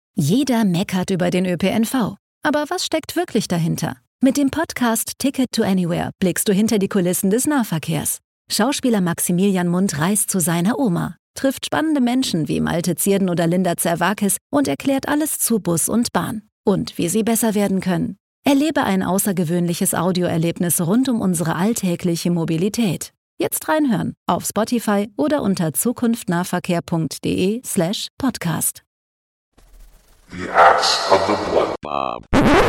Jeder meckert über den ÖPNV. Aber was steckt wirklich dahinter? Mit dem Podcast Ticket to Anywhere blickst du hinter die Kulissen des Nahverkehrs. Schauspieler Maximilian Mundt reist zu seiner Oma, trifft spannende Menschen wie Malte Zierden oder Linda Zerwakis und erklärt alles zu Bus und Bahn. Und wie sie besser werden können. Erlebe ein außergewöhnliches Audioerlebnis rund um unsere alltägliche Mobilität. Jetzt reinhören auf Spotify oder unter zukunftnahverkehr.de/podcast. The Axe of the Blood Bob.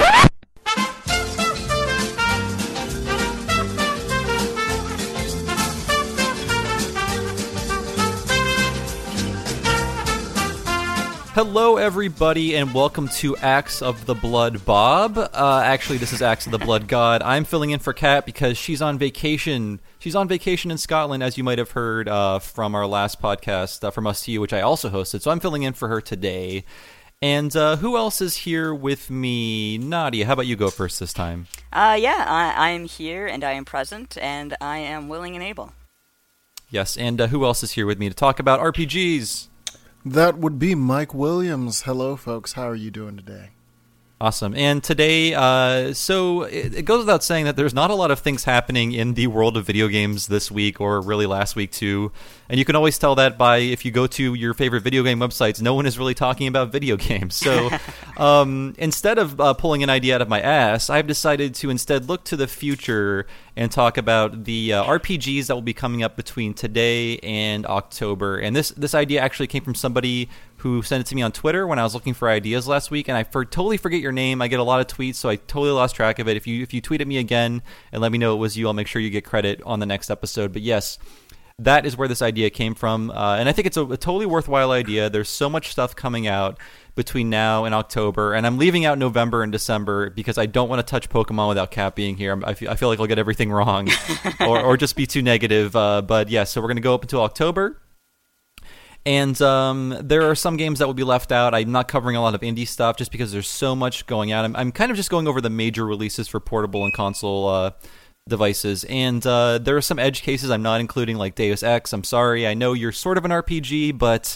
Hello, everybody, and welcome to Axe of the Blood Bob. Actually, this is Axe of the Blood God. I'm filling in for Kat because she's on vacation. She's on vacation in Scotland, as you might have heard from our last podcast, From Us to You, which I also hosted. So I'm filling in for her today. And who else is here with me? Nadia, how about you go first this time? I am here, and I am present, and I am willing and able. Yes, and who else is here with me to talk about RPGs? That would be Mike Williams. Hello, folks. How are you doing today? Awesome. And today, so it goes without saying that there's not a lot of things happening in the world of video games this week, or really last week too. And you can always tell that by if you go to your favorite video game websites, no one is really talking about video games. So instead of pulling an idea out of my ass, I've decided to instead look to the future and talk about the RPGs that will be coming up between today and October. And this idea actually came from somebody who sent it to me on Twitter when I was looking for ideas last week, and I totally forget your name. I get a lot of tweets, so I totally lost track of it. If you tweet at me again and let me know it was you, I'll make sure you get credit on the next episode. But yes, that is where this idea came from, and I think it's a totally worthwhile idea. There's so much stuff coming out between now and October, and I'm leaving out November and December because I don't want to touch Pokemon without Kat being here. I feel like I'll get everything wrong or just be too negative. But yeah, so we're going to go up until October. And there are some games that will be left out. I'm not covering a lot of indie stuff just because there's so much going out. I'm kind of just going over the major releases for portable and console devices. And there are some edge cases I'm not including, like Deus Ex. I'm sorry. I know you're sort of an RPG, but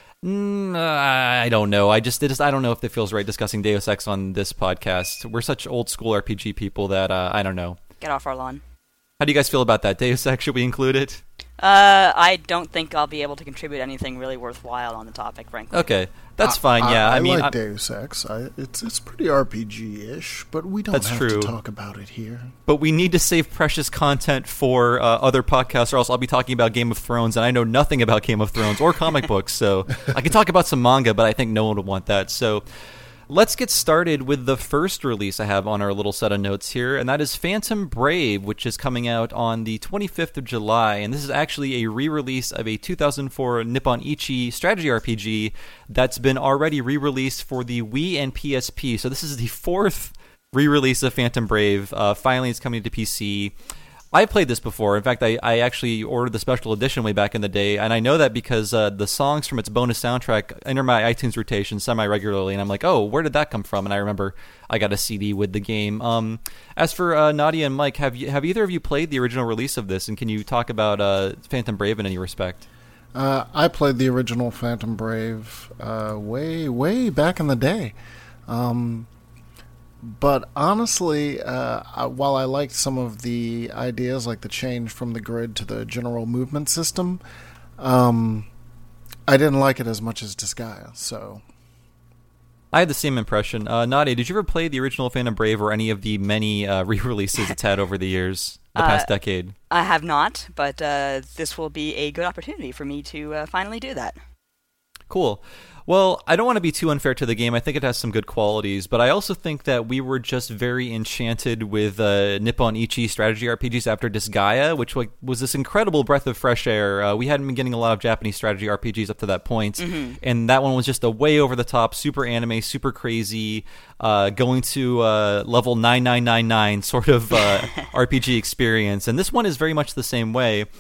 I don't know. I don't know if it feels right discussing Deus Ex on this podcast. We're such old school RPG people that I don't know. Get off our lawn. How do you guys feel about that? Deus Ex, should we include it? I don't think I'll be able to contribute anything really worthwhile on the topic, frankly. Okay, that's fine. Yeah, I mean, like Deus Ex. It's pretty RPG-ish, but we don't have to talk about it here. But we need to save precious content for other podcasts, or else I'll be talking about Game of Thrones, and I know nothing about Game of Thrones or comic books. So I can talk about some manga, but I think no one would want that. So let's get started with the first release I have on our little set of notes here, and that is Phantom Brave, which is coming out on the 25th of July. And this is actually a re-release of a 2004 Nippon Ichi strategy RPG that's been already re-released for the Wii and PSP. So this is the fourth re-release of Phantom Brave. Finally, it's coming to PC. I played this before. In fact, I actually ordered the special edition way back in the day, and I know that because the songs from its bonus soundtrack enter my iTunes rotation semi-regularly, and I'm like, oh, where did that come from? And I remember I got a CD with the game. As for Nadia and Mike, have either of you played the original release of this, and can you talk about Phantom Brave in any respect? I played the original Phantom Brave way back in the day. But honestly, while I liked some of the ideas, like the change from the grid to the general movement system, I didn't like it as much as Disgaea, so I had the same impression. Nadia, did you ever play the original Phantom Brave or any of the many re-releases it's had over the years, the past decade? I have not, but this will be a good opportunity for me to finally do that. Cool. Well, I don't want to be too unfair to the game. I think it has some good qualities, but I also think that we were just very enchanted with Nippon Ichi strategy RPGs after Disgaea, which was this incredible breath of fresh air. We hadn't been getting a lot of Japanese strategy RPGs up to that point, and that one was just a way over the top, super anime, super crazy, going to level 9999 sort of RPG experience. And this one is very much the same way.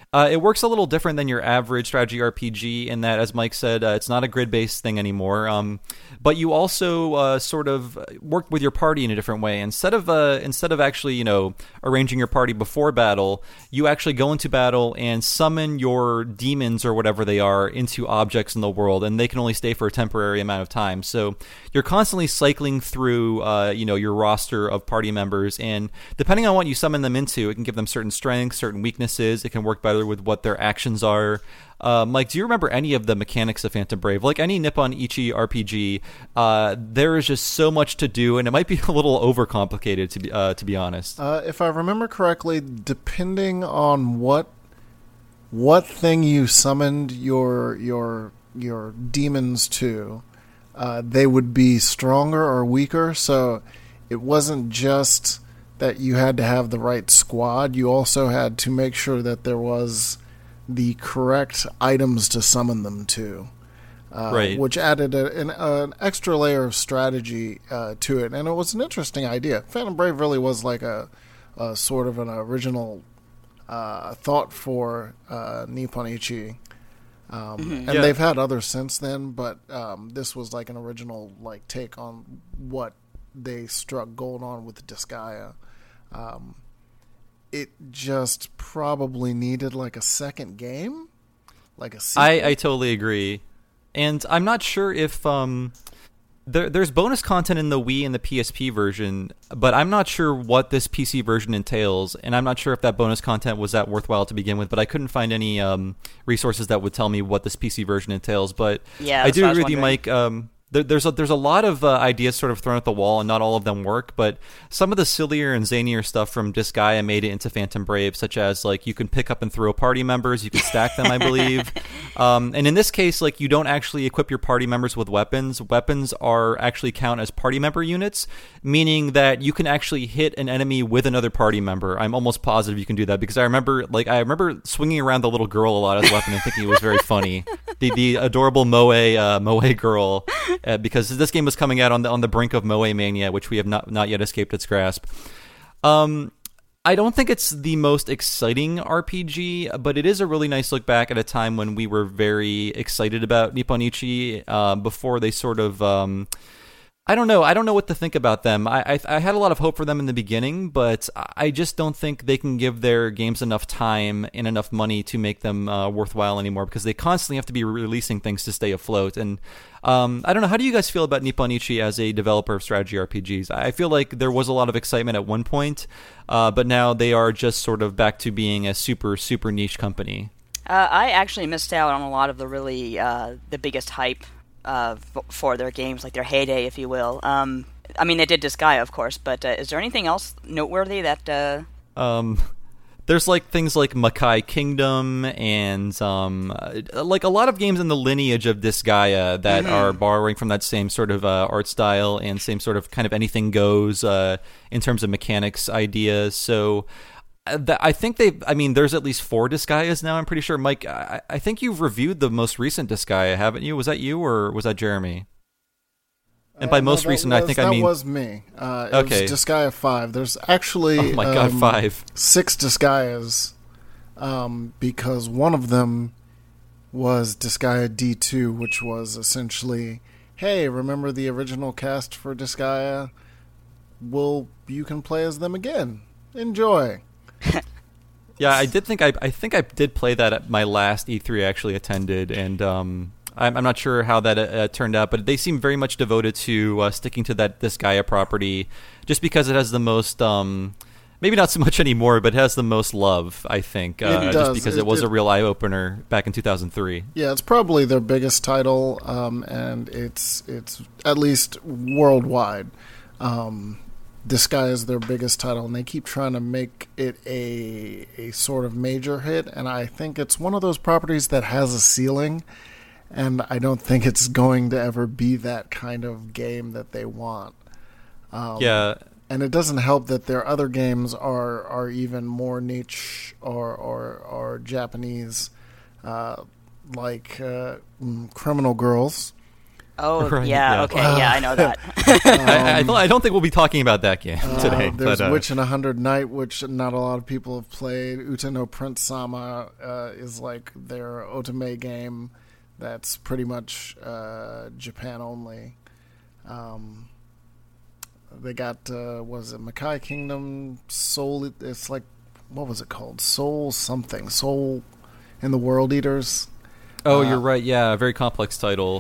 It works a little different than your average strategy RPG in that, as Mike said, it's not a grid-based thing anymore. But you also sort of work with your party in a different way. Instead of actually, arranging your party before battle, you actually go into battle and summon your demons or whatever they are into objects in the world, and they can only stay for a temporary amount of time. So you're constantly cycling through, your roster of party members, and depending on what you summon them into, it can give them certain strengths, certain weaknesses. It can work better with what their actions are. Mike, do you remember any of the mechanics of Phantom Brave? Like any Nippon Ichi RPG, there is just so much to do, and it might be a little overcomplicated to be honest. If I remember correctly, depending on what thing you summoned your demons to, they would be stronger or weaker. So it wasn't just that you had to have the right squad. You also had to make sure that there was the correct items to summon them to, right. Which added an extra layer of strategy to it. And it was an interesting idea. Phantom Brave really was like a sort of an original thought for Nippon Ichi. And they've had others since then, but this was like an original take on what they struck gold on with Disgaea. It just probably needed a second game, like a sequel. I totally agree, and I'm not sure if there's bonus content in the Wii and the PSP version, but I'm not sure what this PC version entails, and I'm not sure if that bonus content was that worthwhile to begin with. But I couldn't find any resources that would tell me what this PC version entails. But yeah, I do agree with you, Mike. There's a lot of ideas sort of thrown at the wall, and not all of them work, but some of the sillier and zanier stuff from Disgaea made it into Phantom Brave, such as you can pick up and throw party members, you can stack them, I believe. And in this case, you don't actually equip your party members with weapons. Weapons are actually count as party member units, meaning that you can actually hit an enemy with another party member. I'm almost positive you can do that, because I remember swinging around the little girl a lot as a weapon and thinking it was very funny. The adorable Moe girl. Because this game was coming out on the brink of Moe Mania, which we have not yet escaped its grasp. I don't think it's the most exciting RPG, but it is a really nice look back at a time when we were very excited about Nippon Ichi before they sort of... I don't know what to think about them. I had a lot of hope for them in the beginning, but I just don't think they can give their games enough time and enough money to make them worthwhile anymore, because they constantly have to be releasing things to stay afloat. And I don't know, how do you guys feel about Nippon Ichi as a developer of strategy RPGs? I feel like there was a lot of excitement at one point, but now they are just sort of back to being a super, super niche company. I actually missed out on a lot of the really the biggest hype for their games, like their heyday, if you will. I mean, they did Disgaea, of course, but is there anything else noteworthy that... There's things like Makai Kingdom and a lot of games in the lineage of Disgaea that are borrowing from that same sort of art style and same sort of kind of anything goes in terms of mechanics ideas. So I think there's at least 4 Disgaeas now, I'm pretty sure. Mike, I think you've reviewed the most recent Disgaea, haven't you? Was that you or was that Jeremy? And by most recent, I think I mean... That was me. Okay. It was Disgaea 5. There's actually... Oh my god, 5. 6 Disgaeas, because one of them was Disgaea D2, which was essentially, hey, remember the original cast for Disgaea? Well, you can play as them again. Enjoy. Yeah, I think I did play that at my last E3 I actually attended, and I'm not sure how that turned out, but they seem very much devoted to sticking to that Disgaea property, just because it has the most, maybe not so much anymore, but it has the most love, I think, just because it was a real eye opener back in 2003. Yeah, it's probably their biggest title, and it's at least worldwide. Disgaea is their biggest title, and they keep trying to make it a sort of major hit, and I think it's one of those properties that has a ceiling, and I don't think it's going to ever be that kind of game that they want. Yeah. And it doesn't help that their other games are even more niche or Japanese, like Criminal Girls, Oh, Right, yeah, yeah. okay, yeah, I know that. I don't think we'll be talking about that game today. There's but, Witch in 100 Night, which not a lot of people have played. Uta no Prince Sama is like their otome game that's pretty much Japan only. They got, was it Makai Kingdom, Soul, it's like, what was it called? Soul something. Soul in the World Eaters. Oh, you're right. Yeah, a very complex title.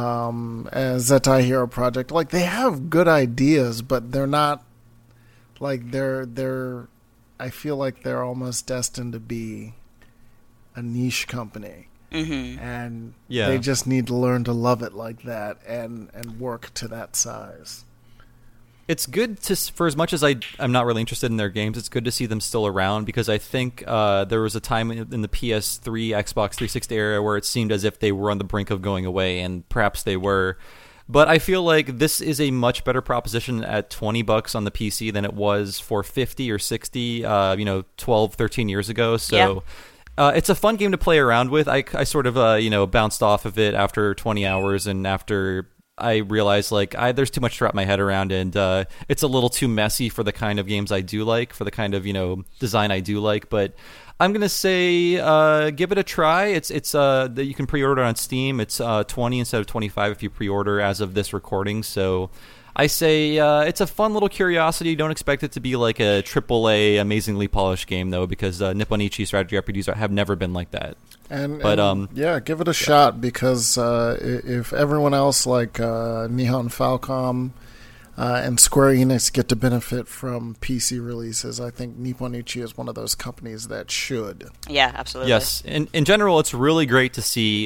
Zetai Hero Project. Like, they have good ideas, but they're not, like, they're I feel like they're almost destined to be a niche company. Mm-hmm. And Yeah. they just need to learn to love it like that and work to that size. It's good for as much as I'm not really interested in their games, it's good to see them still around, because I think there was a time in the PS3, Xbox 360 era where it seemed as if they were on the brink of going away, and perhaps they were. But I feel like this is a much better proposition at $20 on the PC than it was for 50 or 60, 12, 13 years ago. So it's a fun game to play around with. I sort of, bounced off of it after 20 hours, and after I realized there's too much to wrap my head around, and it's a little too messy for the kind of games I do like, for the kind of design I do like. But I'm gonna say give it a try. It's that you can pre-order on Steam. It's 20 instead of 25 if you pre-order as of this recording. So I say it's a fun little curiosity. Don't expect it to be like a AAA amazingly polished game though, because Nippon Ichi strategy RPGs have never been like that. Give it a shot, because if everyone else like Nihon Falcom and Square Enix get to benefit from PC releases, I think Nippon Ichi is one of those companies that should. Yeah, absolutely. Yes, in general, it's really great to see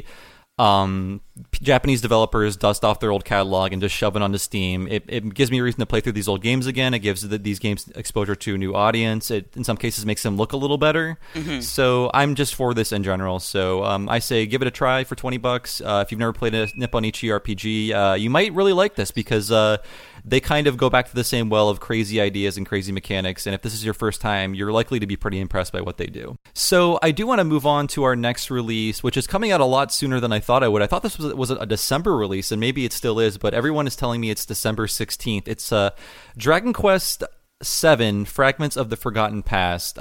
Japanese developers dust off their old catalog and just shove it onto Steam. It gives me a reason to play through these old games again. It gives these games exposure to a new audience. It, in some cases, makes them look a little better. Mm-hmm. So I'm just for this in general. So I say give it a try for $20. If you've never played a Nippon Ichi RPG, you might really like this, because they kind of go back to the same well of crazy ideas and crazy mechanics. And if this is your first time, you're likely to be pretty impressed by what they do. So I do want to move on to our next release, which is coming out a lot sooner than I thought I would. I thought this was a December release, and maybe it still is, but everyone is telling me it's December 16th. It's Dragon Quest VII: Fragments of the Forgotten Past.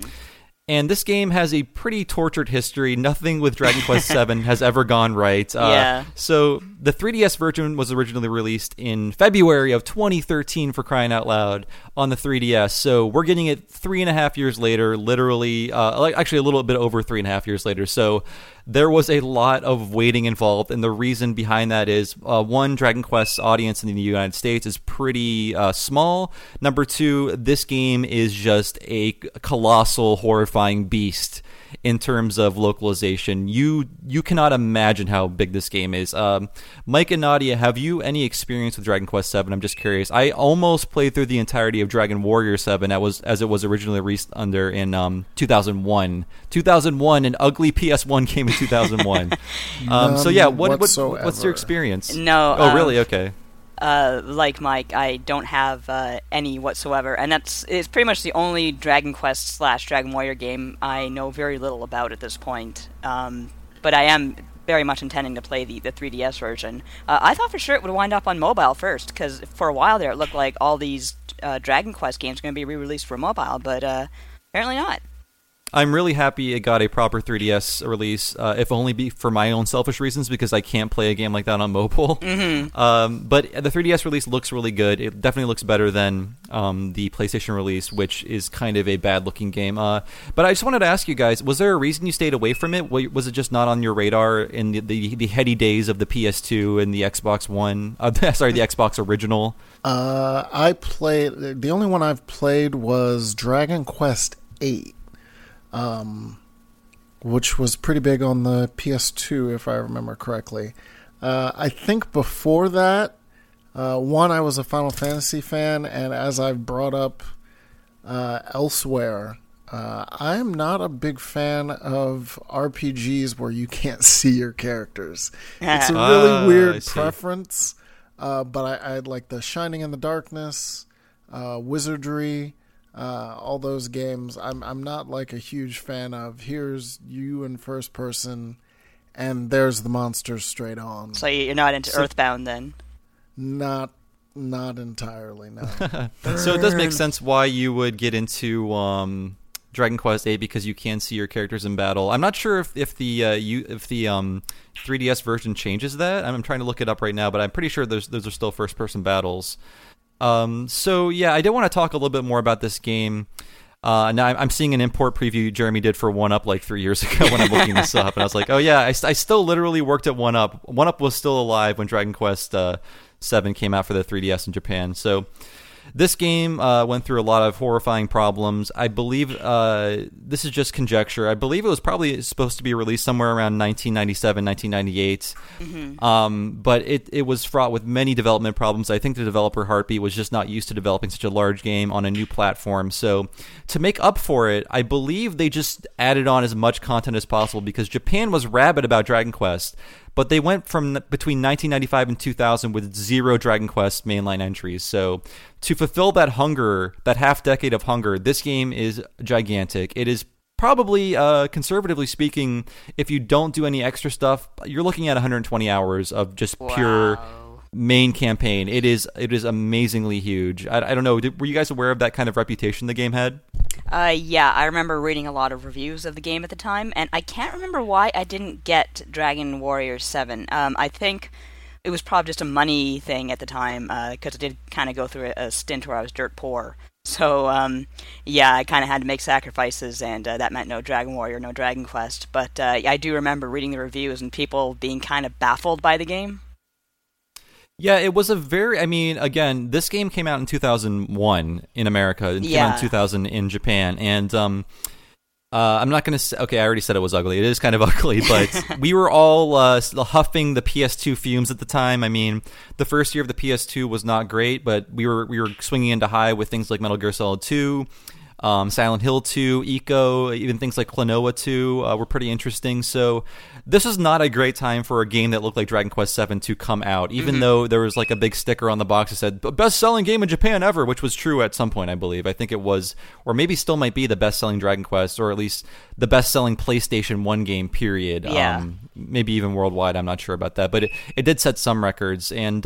And this game has a pretty tortured history. Nothing with Dragon Quest VII has ever gone right. So the 3DS version was originally released in February of 2013, for crying out loud, on the 3DS. So we're getting it 3.5 years later, literally, actually a little bit over 3.5 years later. So there was a lot of waiting involved, and the reason behind that is, one, Dragon Quest's audience in the United States is pretty small. Number two, this game is just a colossal, horrifying beast in terms of localization. You cannot imagine how big this game is. Mike and Nadia, have you any experience with Dragon Quest VII? I'm just curious. I almost played through the entirety of Dragon Warrior 7 as it was originally released in 2001. 2001, an ugly PS1 came in 2001. So yeah, what's your experience? No. Oh, really? Okay. Like Mike, I don't have any whatsoever, and it's pretty much the only Dragon Quest / Dragon Warrior game I know very little about at this point. But I am very much intending to play the 3DS version. I thought for sure it would wind up on mobile first, because for a while there it looked like all these Dragon Quest games are going to be re-released for mobile, but apparently not. I'm really happy it got a proper 3DS release, if only be for my own selfish reasons, because I can't play a game like that on mobile. Mm-hmm. But the 3DS release looks really good. It definitely looks better than the PlayStation release, which is kind of a bad-looking game. But I just wanted to ask you guys, was there a reason you stayed away from it? Was it just not on your radar in the heady days of the PS2 and the Xbox One? The Xbox original? The only one I've played was Dragon Quest VIII. Which was pretty big on the PS2, if I remember correctly. I think before that, one, I was a Final Fantasy fan, and as I've brought up elsewhere, I'm not a big fan of RPGs where you can't see your characters. It's a really weird preference, but I like the Shining in the Darkness, Wizardry, all those games. I'm not like a huge fan of here's you in first person and there's the monsters straight on. So you're not into Earthbound then? Not entirely, no. So it does make sense why you would get into Dragon Quest VIII, because you can see your characters in battle. I'm not sure if the 3DS version changes that. I'm trying to look it up right now, but I'm pretty sure those are still first-person battles. So yeah, I did want to talk a little bit more about this game. Now I'm seeing an import preview Jeremy did for 1UP like 3 years ago when I'm looking this up, and I was like, oh yeah, I still literally worked at 1UP. 1UP was still alive when Dragon Quest VII came out for the 3DS in Japan. So this game went through a lot of horrifying problems. I believe this is just conjecture. I believe it was probably supposed to be released somewhere around 1997, 1998. But it was fraught with many development problems. I think the developer Heartbeat was just not used to developing such a large game on a new platform. So to make up for it, I believe they just added on as much content as possible, because Japan was rabid about Dragon Quest. But they went from between 1995 and 2000 with 0 Dragon Quest mainline entries. So to fulfill that hunger, that half decade of hunger, this game is gigantic. It is probably, conservatively speaking, if you don't do any extra stuff, you're looking at 120 hours of just pure main campaign. It is amazingly huge. I don't know. Were you guys aware of that kind of reputation the game had? Yeah, I remember reading a lot of reviews of the game at the time, and I can't remember why I didn't get Dragon Warrior 7. I think it was probably just a money thing at the time, because I did kind of go through a stint where I was dirt poor. So, yeah, I kind of had to make sacrifices, and that meant no Dragon Warrior, no Dragon Quest. But I do remember reading the reviews and people being kind of baffled by the game. Yeah, it was again, this game came out in 2001 in America. It came out in 2000 in Japan. And I'm not going to say... Okay, I already said it was ugly. It is kind of ugly, but we were all huffing the PS2 fumes at the time. I mean, the first year of the PS2 was not great, but we were swinging into high with things like Metal Gear Solid 2, Silent Hill 2, Ico, even things like Klonoa 2 were pretty interesting. So this was not a great time for a game that looked like Dragon Quest VII to come out, even though there was like a big sticker on the box that said best-selling game in Japan ever, which was true at some point, I believe. I think it was, or maybe still might be, the best-selling Dragon Quest, or at least the best-selling PlayStation 1 game, period. Yeah. Maybe even worldwide, I'm not sure about that, but it did set some records. And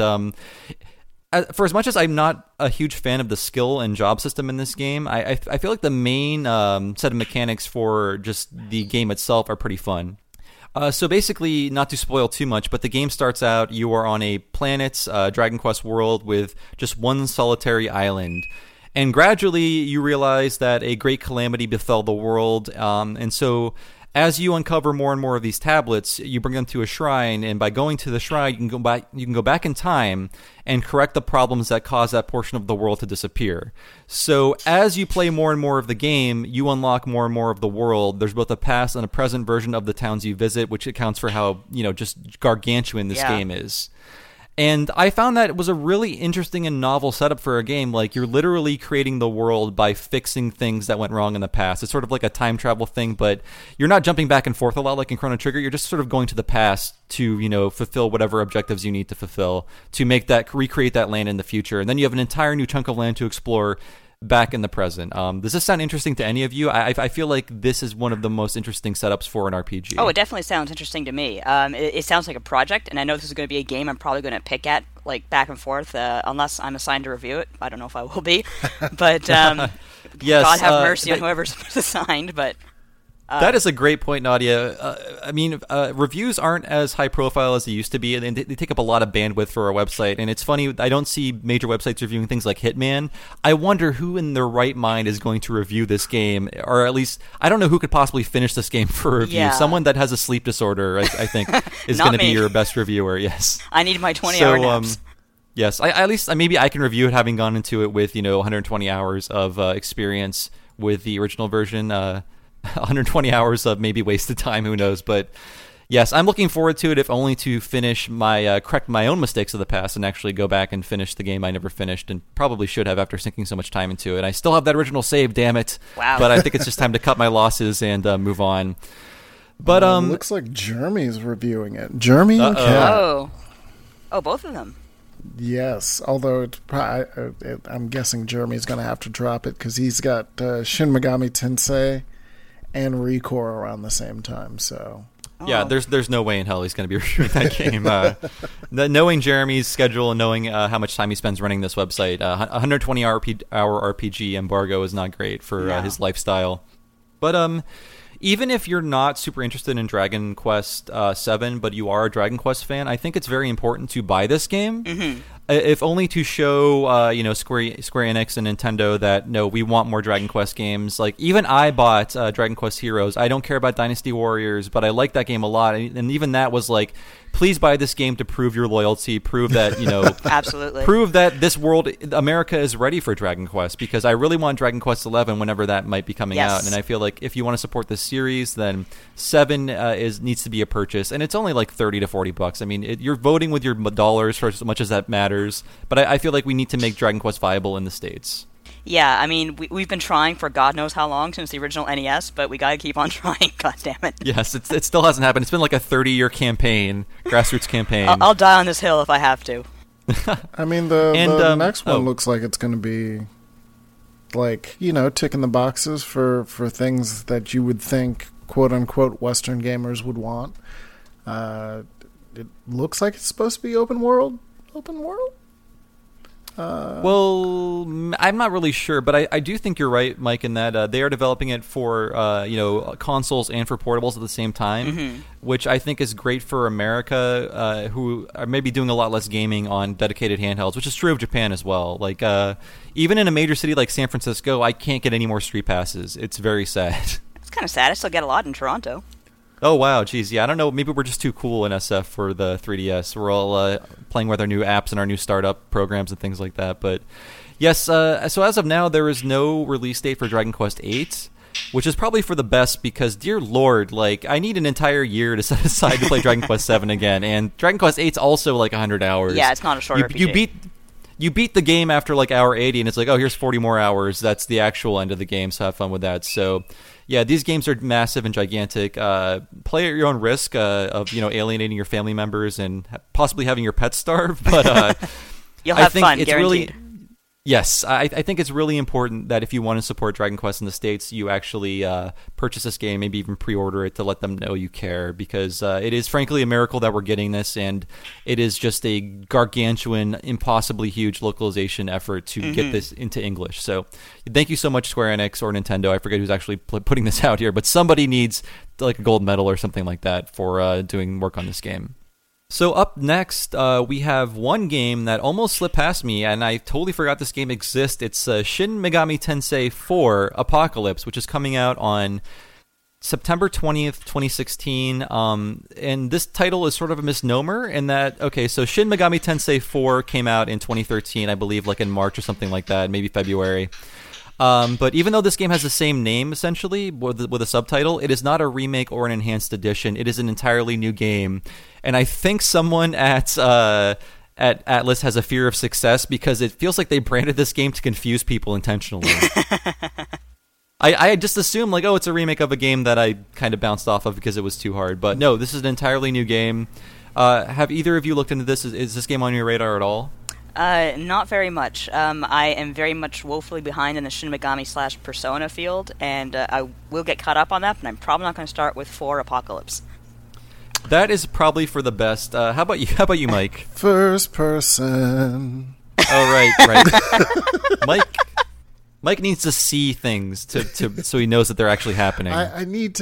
for as much as I'm not a huge fan of the skill and job system in this game, I feel like the main set of mechanics for just the game itself are pretty fun. So basically, not to spoil too much, but the game starts out, you are on a planet, Dragon Quest world, with just one solitary island. And gradually, you realize that a great calamity befell the world, and so as you uncover more and more of these tablets, you bring them to a shrine, and by going to the shrine, you can go back in time and correct the problems that cause that portion of the world to disappear. So as you play more and more of the game, you unlock more and more of the world. There's both a past and a present version of the towns you visit, which accounts for how, just gargantuan this game is. And I found that it was a really interesting and novel setup for a game. Like, you're literally creating the world by fixing things that went wrong in the past. It's sort of like a time travel thing, but you're not jumping back and forth a lot like in Chrono Trigger. You're just sort of going to the past to, fulfill whatever objectives you need to fulfill to recreate that land in the future. And then you have an entire new chunk of land to explore back in the present. Does this sound interesting to any of you? I feel like this is one of the most interesting setups for an RPG. Oh, it definitely sounds interesting to me. It sounds like a project, and I know this is going to be a game I'm probably going to pick at, like, back and forth, unless I'm assigned to review it. I don't know if I will be. But yes, God have mercy on whoever's assigned, but... that is a great point, Nadia. Reviews aren't as high profile as they used to be, and they take up a lot of bandwidth for our website. And it's funny, I don't see major websites reviewing things like Hitman. I wonder who in their right mind is going to review this game, or at least, I don't know who could possibly finish this game for a review. Yeah. Someone that has a sleep disorder, I think, is going to be your best reviewer, yes. I need my 20-hour naps. Yes, at least maybe I can review it having gone into it with 120 hours of experience with the original version. 120 hours of maybe wasted time, who knows? But yes, I'm looking forward to it, if only to finish correct my own mistakes of the past and actually go back and finish the game I never finished and probably should have after sinking so much time into it. I still have that original save, damn it. Wow. But I think it's just time to cut my losses and move on. But looks like Jeremy's reviewing it. Jeremy and Kat. Oh, both of them. Yes, although I'm guessing Jeremy's going to have to drop it because he's got Shin Megami Tensei and ReCore around the same time. So Yeah, there's no way in hell he's going to be reviewing that game. Knowing Jeremy's schedule and knowing how much time he spends running this website, 120-hour RPG embargo is not great for his lifestyle. But even if you're not super interested in Dragon Quest VII, but you are a Dragon Quest fan, I think it's very important to buy this game. Mm-hmm. If only to show, Square Enix and Nintendo that, no, we want more Dragon Quest games. Like, even I bought Dragon Quest Heroes. I don't care about Dynasty Warriors, but I like that game a lot. And even that was like, please buy this game to prove your loyalty, prove that, absolutely, prove that this world, America, is ready for Dragon Quest, because I really want Dragon Quest XI whenever that might be coming out. And I feel like if you want to support this series, then 7 needs to be a purchase, and it's only like $30 to $40. I mean, you're voting with your dollars for as much as that matters, but I feel like we need to make Dragon Quest viable in the States. Yeah, I mean, we've been trying for God knows how long, since the original NES, but we gotta keep on trying, God damn it. Yes, it still hasn't happened. It's been like a 30-year campaign, grassroots campaign. I'll die on this hill if I have to. I mean, the next one looks like it's going to be, like, ticking the boxes for things that you would think, quote-unquote, Western gamers would want. It looks like it's supposed to be open world? Open world? Well, I'm not really sure, but I do think you're right, Mike, in that they are developing it for consoles and for portables at the same time, which I think is great for America, who are maybe doing a lot less gaming on dedicated handhelds, which is true of Japan as well. Like, even in a major city like San Francisco, I can't get any more street passes. It's very sad. It's kind of sad. I still get a lot in Toronto. Oh, wow. Geez, yeah, I don't know. Maybe we're just too cool in SF for the 3DS. We're all playing with our new apps and our new startup programs and things like that. But yes, so as of now, there is no release date for Dragon Quest VIII, which is probably for the best because, dear Lord, like, I need an entire year to set aside to play Dragon Quest VII again. And Dragon Quest VIII's also like 100 hours. Yeah, it's not a short RPG. You beat the game after like hour 80, and it's like, oh, here's 40 more hours. That's the actual end of the game, so have fun with that. So, yeah, these games are massive and gigantic. Play at your own risk of alienating your family members and possibly having your pets starve. But you'll have fun, guaranteed. Yes, I think it's really important that if you want to support Dragon Quest in the States, you actually purchase this game, maybe even pre-order it to let them know you care, because it is frankly a miracle that we're getting this, and it is just a gargantuan, impossibly huge localization effort to get this into English. So thank you so much, Square Enix or Nintendo. I forget who's actually putting this out here, but somebody needs like a gold medal or something like that for doing work on this game. So up next, we have one game that almost slipped past me, and I totally forgot this game exists. It's Shin Megami Tensei 4 Apocalypse, which is coming out on September 20th, 2016. And this title is sort of a misnomer in that, okay, so Shin Megami Tensei 4 came out in 2013, I believe, like in March or something like that, maybe February. But even though this game has the same name, essentially, with a subtitle, it is not a remake or an enhanced edition. It is an entirely new game. And I think someone at Atlas has a fear of success because it feels like they branded this game to confuse people intentionally. I just assumed, like, oh, it's a remake of a game that I kind of bounced off of because it was too hard. But no, this is an entirely new game. Have either of you looked into this? Is this game on your radar at all? Not very much. I am very much woefully behind in the Shin Megami / Persona field, and I will get caught up on that, but I'm probably not going to start with 4 Apocalypse. That is probably for the best. How about you, Mike? First person. Oh, right. Mike needs to see things to so he knows that they're actually happening. I need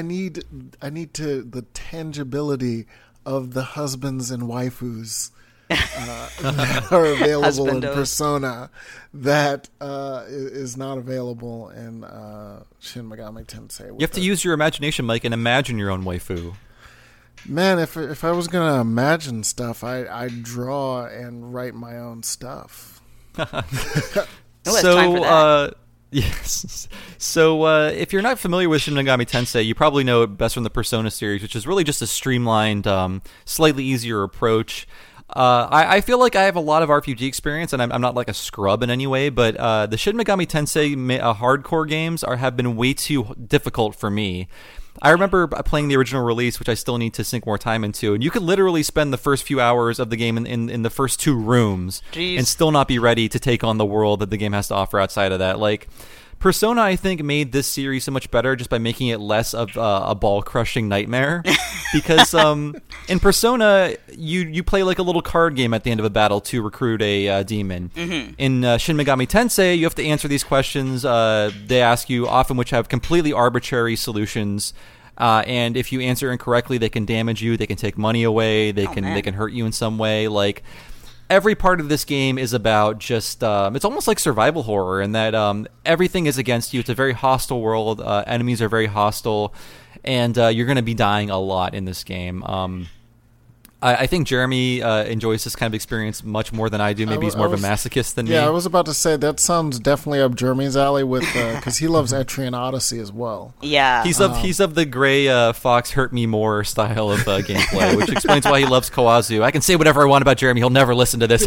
the tangibility of the husbands and waifus that are available in Persona that is not available in Shin Megami Tensei. You have to use your imagination, Mike, and imagine your own waifu. Man, if I was gonna imagine stuff, I'd draw and write my own stuff. Yes. So if you're not familiar with Shin Megami Tensei, you probably know it best from the Persona series, which is really just a streamlined, slightly easier approach. I feel like I have a lot of RPG experience, and I'm not like a scrub in any way, but the Shin Megami Tensei hardcore games have been way too difficult for me. I remember playing the original release, which I still need to sink more time into, and you could literally spend the first few hours of the game in the first 2 rooms and still not be ready to take on the world that the game has to offer outside of that. Like, Persona, I think, made this series so much better just by making it less of a ball-crushing nightmare. Because in Persona, you play like a little card game at the end of a battle to recruit a demon. Mm-hmm. In Shin Megami Tensei, you have to answer these questions. They ask you, often which have completely arbitrary solutions. And if you answer incorrectly, they can damage you. They can take money away. They can hurt you in some way. Like, every part of this game is about just it's almost like survival horror in that everything is against you. It's a very hostile world. Enemies are very hostile, and you're going to be dying a lot in this game. I think Jeremy enjoys this kind of experience much more than I do. Maybe he's more of a masochist than me. Yeah, I was about to say that sounds definitely up Jeremy's alley with because he loves Etrian Odyssey as well. Yeah, he's of the gray fox hurt me more style of gameplay, which explains why he loves Kawazu. I can say whatever I want about Jeremy; he'll never listen to this.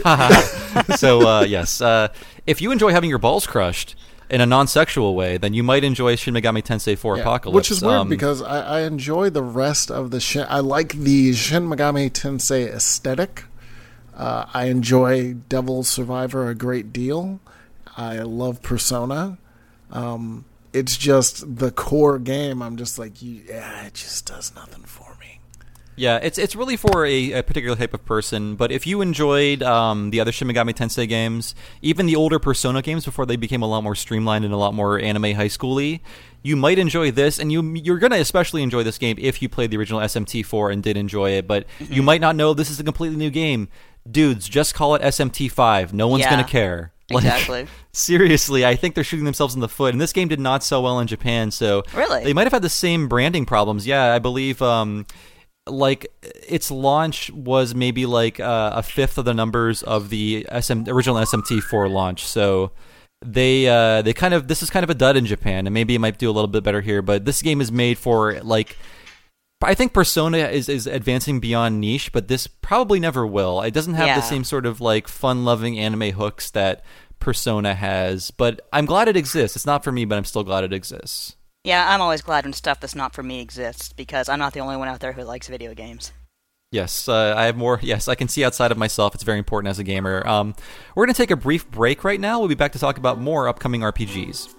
So yes, if you enjoy having your balls crushed in a non-sexual way, then you might enjoy Shin Megami Tensei 4 Apocalypse. Which is weird because I enjoy the rest of the Shin. I like the Shin Megami Tensei aesthetic. I enjoy Devil Survivor a great deal. I love Persona. It's just the core game. I'm just like, it just does nothing for me. Yeah, it's really for a particular type of person, but if you enjoyed the other Shin Megami Tensei games, even the older Persona games before they became a lot more streamlined and a lot more anime high school-y, you might enjoy this, and you're going to especially enjoy this game if you played the original SMT4 and did enjoy it, but you might not know this is a completely new game. Dudes, just call it SMT5. No one's going to care. Exactly. Seriously, I think they're shooting themselves in the foot, and this game did not sell well in Japan, so really? They might have had the same branding problems. Yeah, I believe... like its launch was maybe like a fifth of the numbers of the original SMT4 launch, so they kind of, this is kind of a dud in Japan, and maybe it might do a little bit better here. But this game is made for, like, I think Persona is advancing beyond niche, but this probably never will. It doesn't have the same sort of like fun-loving anime hooks that Persona has, but I'm glad it exists. It's not for me, but I'm still glad it exists. Yeah, I'm always glad when stuff that's not for me exists, because I'm not the only one out there who likes video games. Yes, I have more. Yes, I can see outside of myself. It's very important as a gamer. We're going to take a brief break right now. We'll be back to talk about more upcoming RPGs.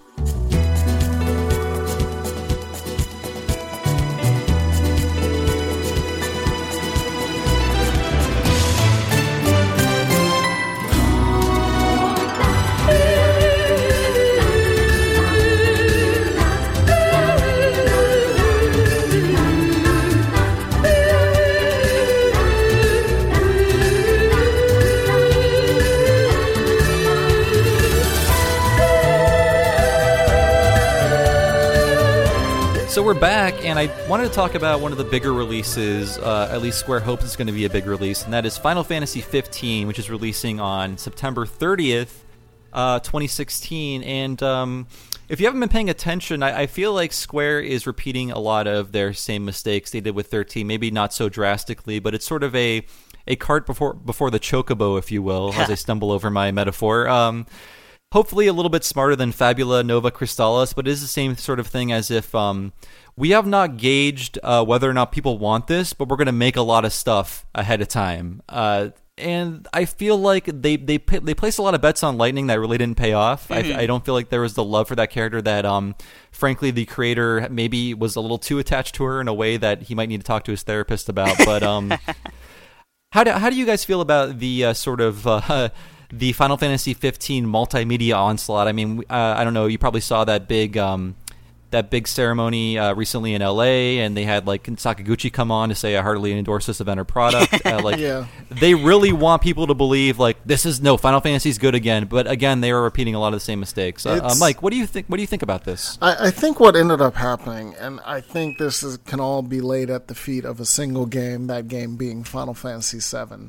So we're back, and I wanted to talk about one of the bigger releases, at least Square hopes it's going to be a big release, and that is Final Fantasy 15, which is releasing on September 30th, 2016. And if you haven't been paying attention, I feel like Square is repeating a lot of their same mistakes they did with 13, maybe not so drastically, but it's sort of a cart before the chocobo, if you will, as I stumble over my metaphor. Hopefully a little bit smarter than Fabula Nova Crystallis, but it is the same sort of thing as if we have not gauged whether or not people want this, but we're going to make a lot of stuff ahead of time. And I feel like they placed a lot of bets on Lightning that really didn't pay off. Mm-hmm. I don't feel like there was the love for that character that, frankly, the creator maybe was a little too attached to her in a way that he might need to talk to his therapist about. But how do you guys feel about the sort of... the Final Fantasy 15 multimedia onslaught? I mean, I don't know. You probably saw that big ceremony recently in LA, and they had like Sakaguchi come on to say, "I heartily endorse this event or product." They really want people to believe like Final Fantasy's good again. But again, they are repeating a lot of the same mistakes. Mike, what do you think? What do you think about this? I think what ended up happening, and I think this can all be laid at the feet of a single game. That game being Final Fantasy VII.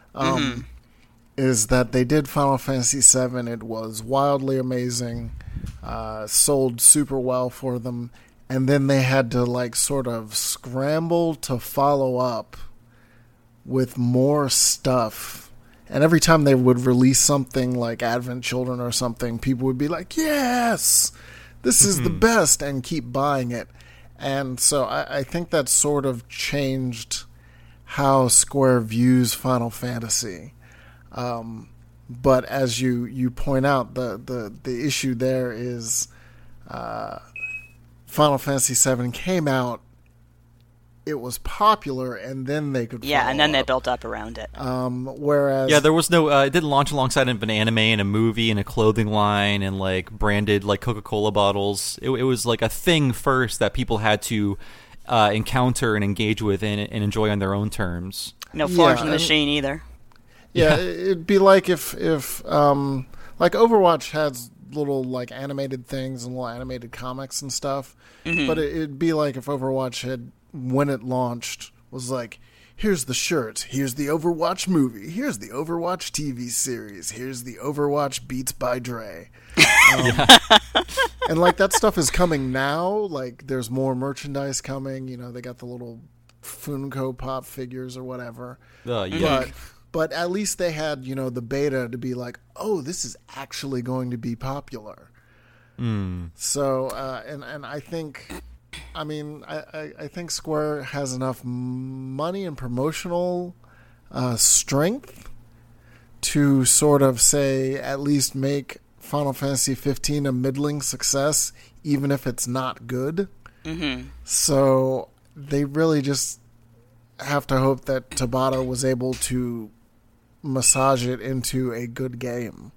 Is that they did Final Fantasy VII. It was wildly amazing, sold super well for them, and then they had to like sort of scramble to follow up with more stuff. And every time they would release something like Advent Children or something, people would be like, yes, this is the best, and keep buying it. And so I think that sort of changed how Square views Final Fantasy. But as you point out, the issue there is Final Fantasy VII came out, it was popular, and then they could Yeah, and then they up. built up around it. Whereas... Yeah, there was no... it didn't launch alongside of an anime and a movie and a clothing line and, like, branded, like, Coca-Cola bottles. It was, like, a thing first that people had to encounter and engage with and enjoy on their own terms. No Forge in the Machine either. Yeah, it'd be like if like Overwatch has little like animated things and little animated comics and stuff, but it'd be like if Overwatch had, when it launched, was like, here's the shirt, here's the Overwatch movie, here's the Overwatch TV series, here's the Overwatch Beats by Dre. And like that stuff is coming now. Like there's more merchandise coming. You know, they got the little Funko Pop figures or whatever. But at least they had, you know, the beta to be like, oh, this is actually going to be popular. So, and I think, I mean, I think Square has enough money and promotional strength to sort of say, at least make Final Fantasy 15 a middling success, even if it's not good. So they really just have to hope that Tabata was able to massage it into a good game.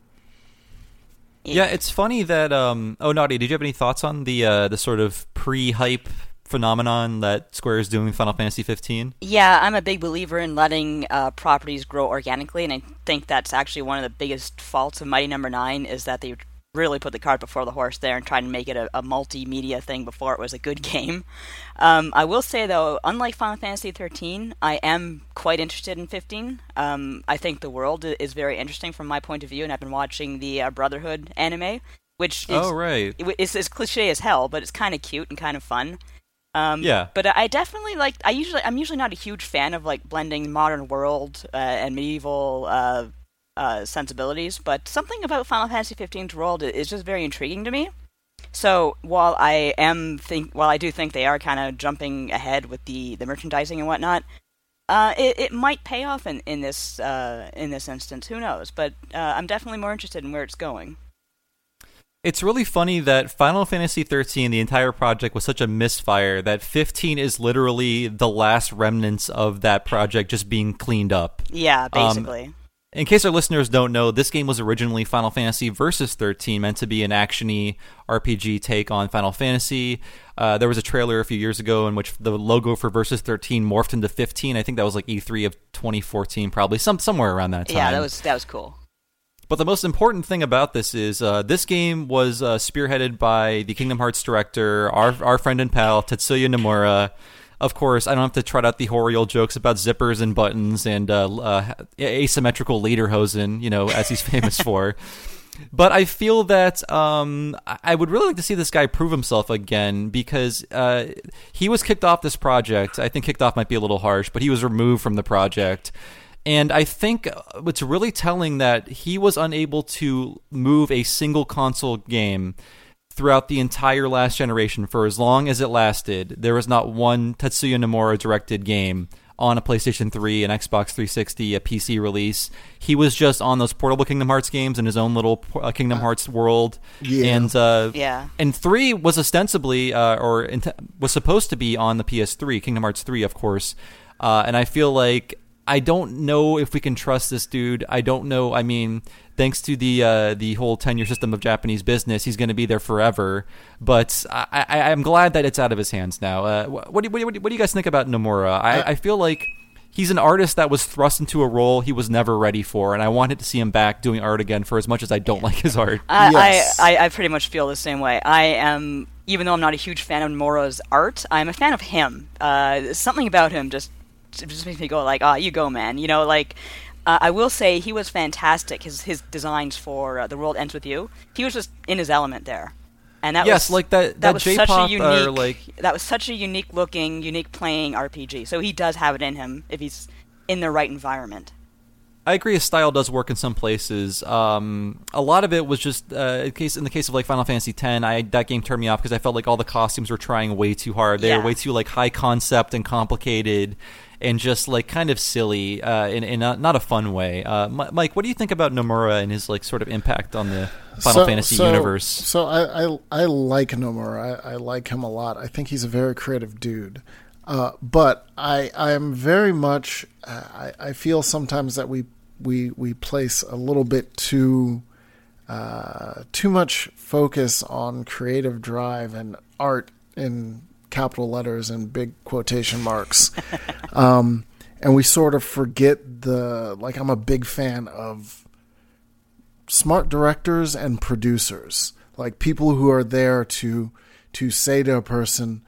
Yeah, it's funny that... Naughty, did you have any thoughts on the sort of pre-hype phenomenon that Square is doing with Final Fantasy 15? Yeah, I'm a big believer in letting properties grow organically, and I think that's actually one of the biggest faults of Mighty Number 9 is that they really put the cart before the horse there and tried to make it a multimedia thing before it was a good game. I will say, though, unlike Final Fantasy 13, I am quite interested in 15. I think the world is very interesting from my point of view, and I've been watching the Brotherhood anime, which is, it's cliche as hell, but it's kind of cute and kind of fun. But I definitely like. I'm usually not a huge fan of like blending modern world and medieval sensibilities, but something about Final Fantasy 15's world is just very intriguing to me. So while I do think they are kind of jumping ahead with the merchandising and whatnot, it might pay off in this instance. Who knows? But I'm definitely more interested in where it's going. It's really funny that Final Fantasy 13, the entire project, was such a misfire that 15 is literally the last remnants of that project just being cleaned up. Yeah, basically. In case our listeners don't know, this game was originally Final Fantasy Versus 13, meant to be an action-y RPG take on Final Fantasy. There was a trailer a few years ago in which the logo for Versus 13 morphed into 15. I think that was like E3 of 2014, probably somewhere around that time. Yeah, that was cool. But the most important thing about this is this game was spearheaded by the Kingdom Hearts director, our friend and pal, Tetsuya Nomura. Of course, I don't have to trot out the horrible jokes about zippers and buttons and asymmetrical lederhosen, you know, as he's famous for. But I feel that I would really like to see this guy prove himself again because he was kicked off this project. I think kicked off might be a little harsh, but he was removed from the project. And I think it's really telling that he was unable to move a single console game throughout the entire last generation for as long as it lasted. There was not one Tetsuya Nomura directed game on a PlayStation 3, an Xbox 360, a PC release. He was just on those portable Kingdom Hearts games in his own little Kingdom Hearts world. Yeah. And 3 was ostensibly, was supposed to be on the PS3, Kingdom Hearts 3, of course. And I feel like I don't know if we can trust this dude. I don't know. I mean, thanks to the whole tenure system of Japanese business, he's going to be there forever. But I'm glad that it's out of his hands now. What do you guys think about Nomura? I feel like he's an artist that was thrust into a role he was never ready for, and I wanted to see him back doing art again for as much as I don't like his art. I pretty much feel the same way. I am, even though I'm not a huge fan of Nomura's art, I'm a fan of him. Something about him just makes me go like, you go, man. You know, like, I will say he was fantastic. His designs for The World Ends With You, he was just in his element there. And that was like that was J-pop, such a unique, that was such a unique looking, unique playing RPG. So he does have it in him if he's in the right environment. I agree. His style does work in some places. A lot of it was just in the case of like Final Fantasy X. That game turned me off because I felt like all the costumes were trying way too hard. They were way too like high concept and complicated, and just like kind of silly in not a fun way. Mike, what do you think about Nomura and his like sort of impact on the Final Fantasy universe? So I like Nomura. I like him a lot. I think he's a very creative dude. But I am very much. I feel sometimes that we place a little bit too much focus on creative drive and art in capital letters and big quotation marks, and we sort of forget I'm a big fan of smart directors and producers, like people who are there to say to a person,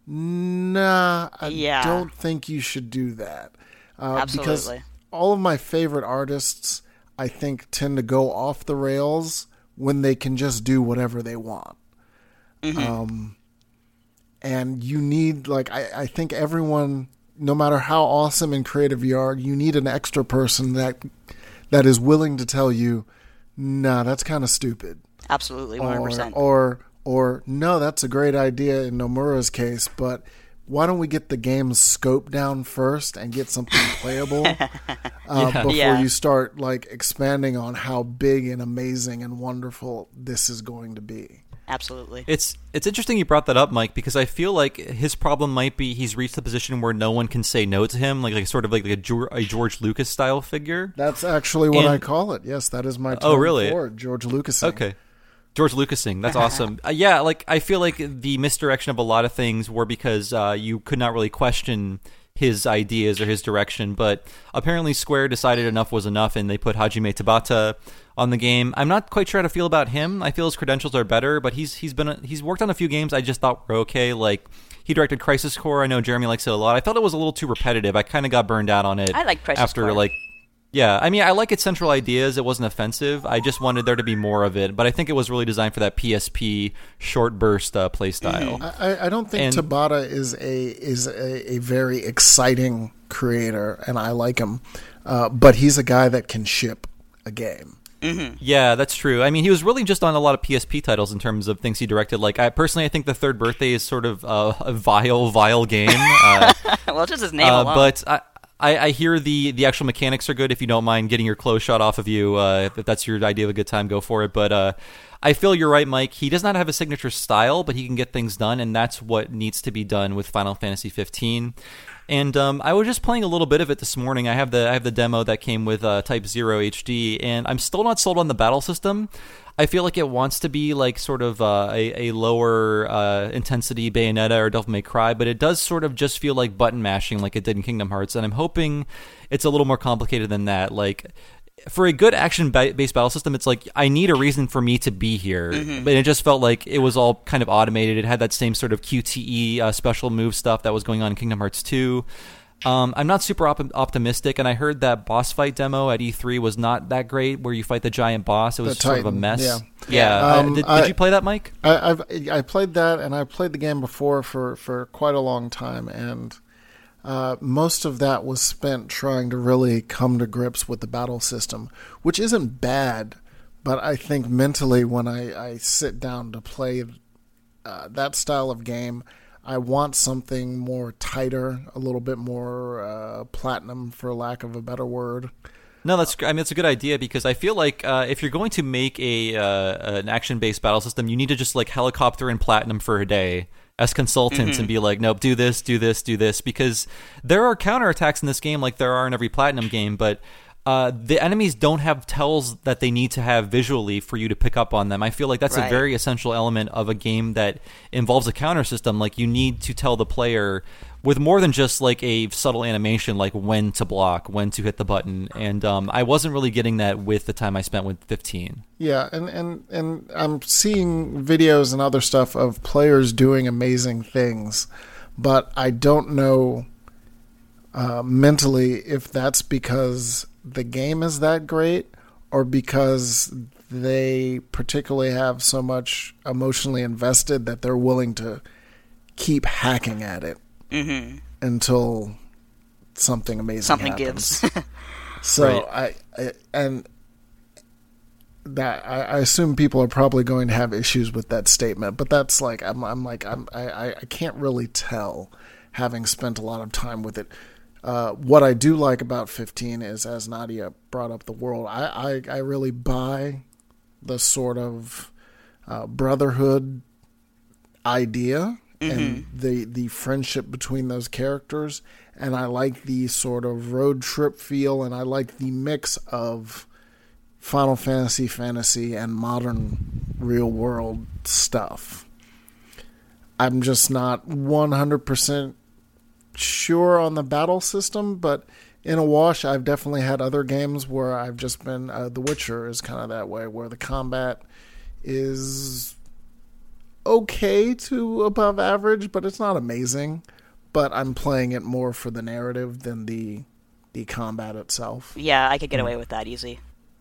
nah, I don't think you should do that. Absolutely. Because all of my favorite artists, I think, tend to go off the rails when they can just do whatever they want. Mm-hmm. And you need, I think everyone, no matter how awesome and creative you are, you need an extra person that is willing to tell you, nah, that's kind of stupid. Absolutely, 100%. Or no, that's a great idea in Nomura's case, but why don't we get the game's scope down first and get something playable before you start like expanding on how big and amazing and wonderful this is going to be. Absolutely. It's interesting you brought that up, Mike, because I feel like his problem might be he's reached the position where no one can say no to him, like sort of like a George Lucas style figure. That's actually what I call it. Yes, that is my term for it, George Lucas. Okay. George Lucasing, that's awesome. I feel like the misdirection of a lot of things were because you could not really question his ideas or his direction, but apparently Square decided enough was enough, and they put Hajime Tabata on the game. I'm not quite sure how to feel about him. I feel his credentials are better, but he's worked on a few games I just thought were okay. Like he directed Crisis Core. I know Jeremy likes it a lot. I felt it was a little too repetitive. I kind of got burned out on it. I like Crisis Core. Yeah, I mean, I like its central ideas. It wasn't offensive. I just wanted there to be more of it. But I think it was really designed for that PSP short burst play style. I don't think Tabata is a very exciting creator, and I like him. But he's a guy that can ship a game. Mm-hmm. Yeah, that's true. I mean, he was really just on a lot of PSP titles in terms of things he directed. Like, I think The Third Birthday is sort of a vile game. Well, just his name alone. But I hear the actual mechanics are good. If you don't mind getting your clothes shot off of you, if that's your idea of a good time, go for it. But I feel you're right, Mike. He does not have a signature style, but he can get things done, and that's what needs to be done with Final Fantasy 15. And I was just playing a little bit of it this morning. I have the demo that came with Type 0 HD, and I'm still not sold on the battle system. I feel like it wants to be like sort of a lower intensity Bayonetta or Devil May Cry, but it does sort of just feel like button mashing like it did in Kingdom Hearts, and I'm hoping it's a little more complicated than that. Like, for a good action-based battle system, it's like, I need a reason for me to be here. Mm-hmm. But it just felt like it was all kind of automated. It had that same sort of QTE special move stuff that was going on in Kingdom Hearts 2. I'm not super optimistic, and I heard that boss fight demo at E3 was not that great, where you fight the giant boss. It was sort of a mess. Yeah. Did you play that, Mike? I played that, and I played the game before for quite a long time, and most of that was spent trying to really come to grips with the battle system, which isn't bad, but I think mentally when I sit down to play that style of game, I want something more tighter, a little bit more platinum, for lack of a better word. No, it's a good idea, because I feel like if you're going to make an action-based battle system, you need to just like helicopter in platinum for a day as consultants and be like, nope, do this, because there are counterattacks in this game like there are in every platinum game, but the enemies don't have tells that they need to have visually for you to pick up on them. I feel like that's a very essential element of a game that involves a counter system. Like, you need to tell the player with more than just like a subtle animation, like when to block, when to hit the button. And I wasn't really getting that with the time I spent with 15. Yeah, and I'm seeing videos and other stuff of players doing amazing things, but I don't know mentally if that's because the game is that great or because they particularly have so much emotionally invested that they're willing to keep hacking at it until something amazing happens. Gives. So and that I assume people are probably going to have issues with that statement, but that's like I can't really tell, having spent a lot of time with it. What I do like about 15 is, as Nadia brought up the world, I really buy the sort of brotherhood idea and the friendship between those characters, and I like the sort of road trip feel, and I like the mix of Final Fantasy, and modern real world stuff. I'm just not 100% sure on the battle system, but in a wash, I've definitely had other games where I've just been... The Witcher is kind of that way, where the combat is okay to above average, but it's not amazing. But I'm playing it more for the narrative than the combat itself. Yeah, I could get away with that easy.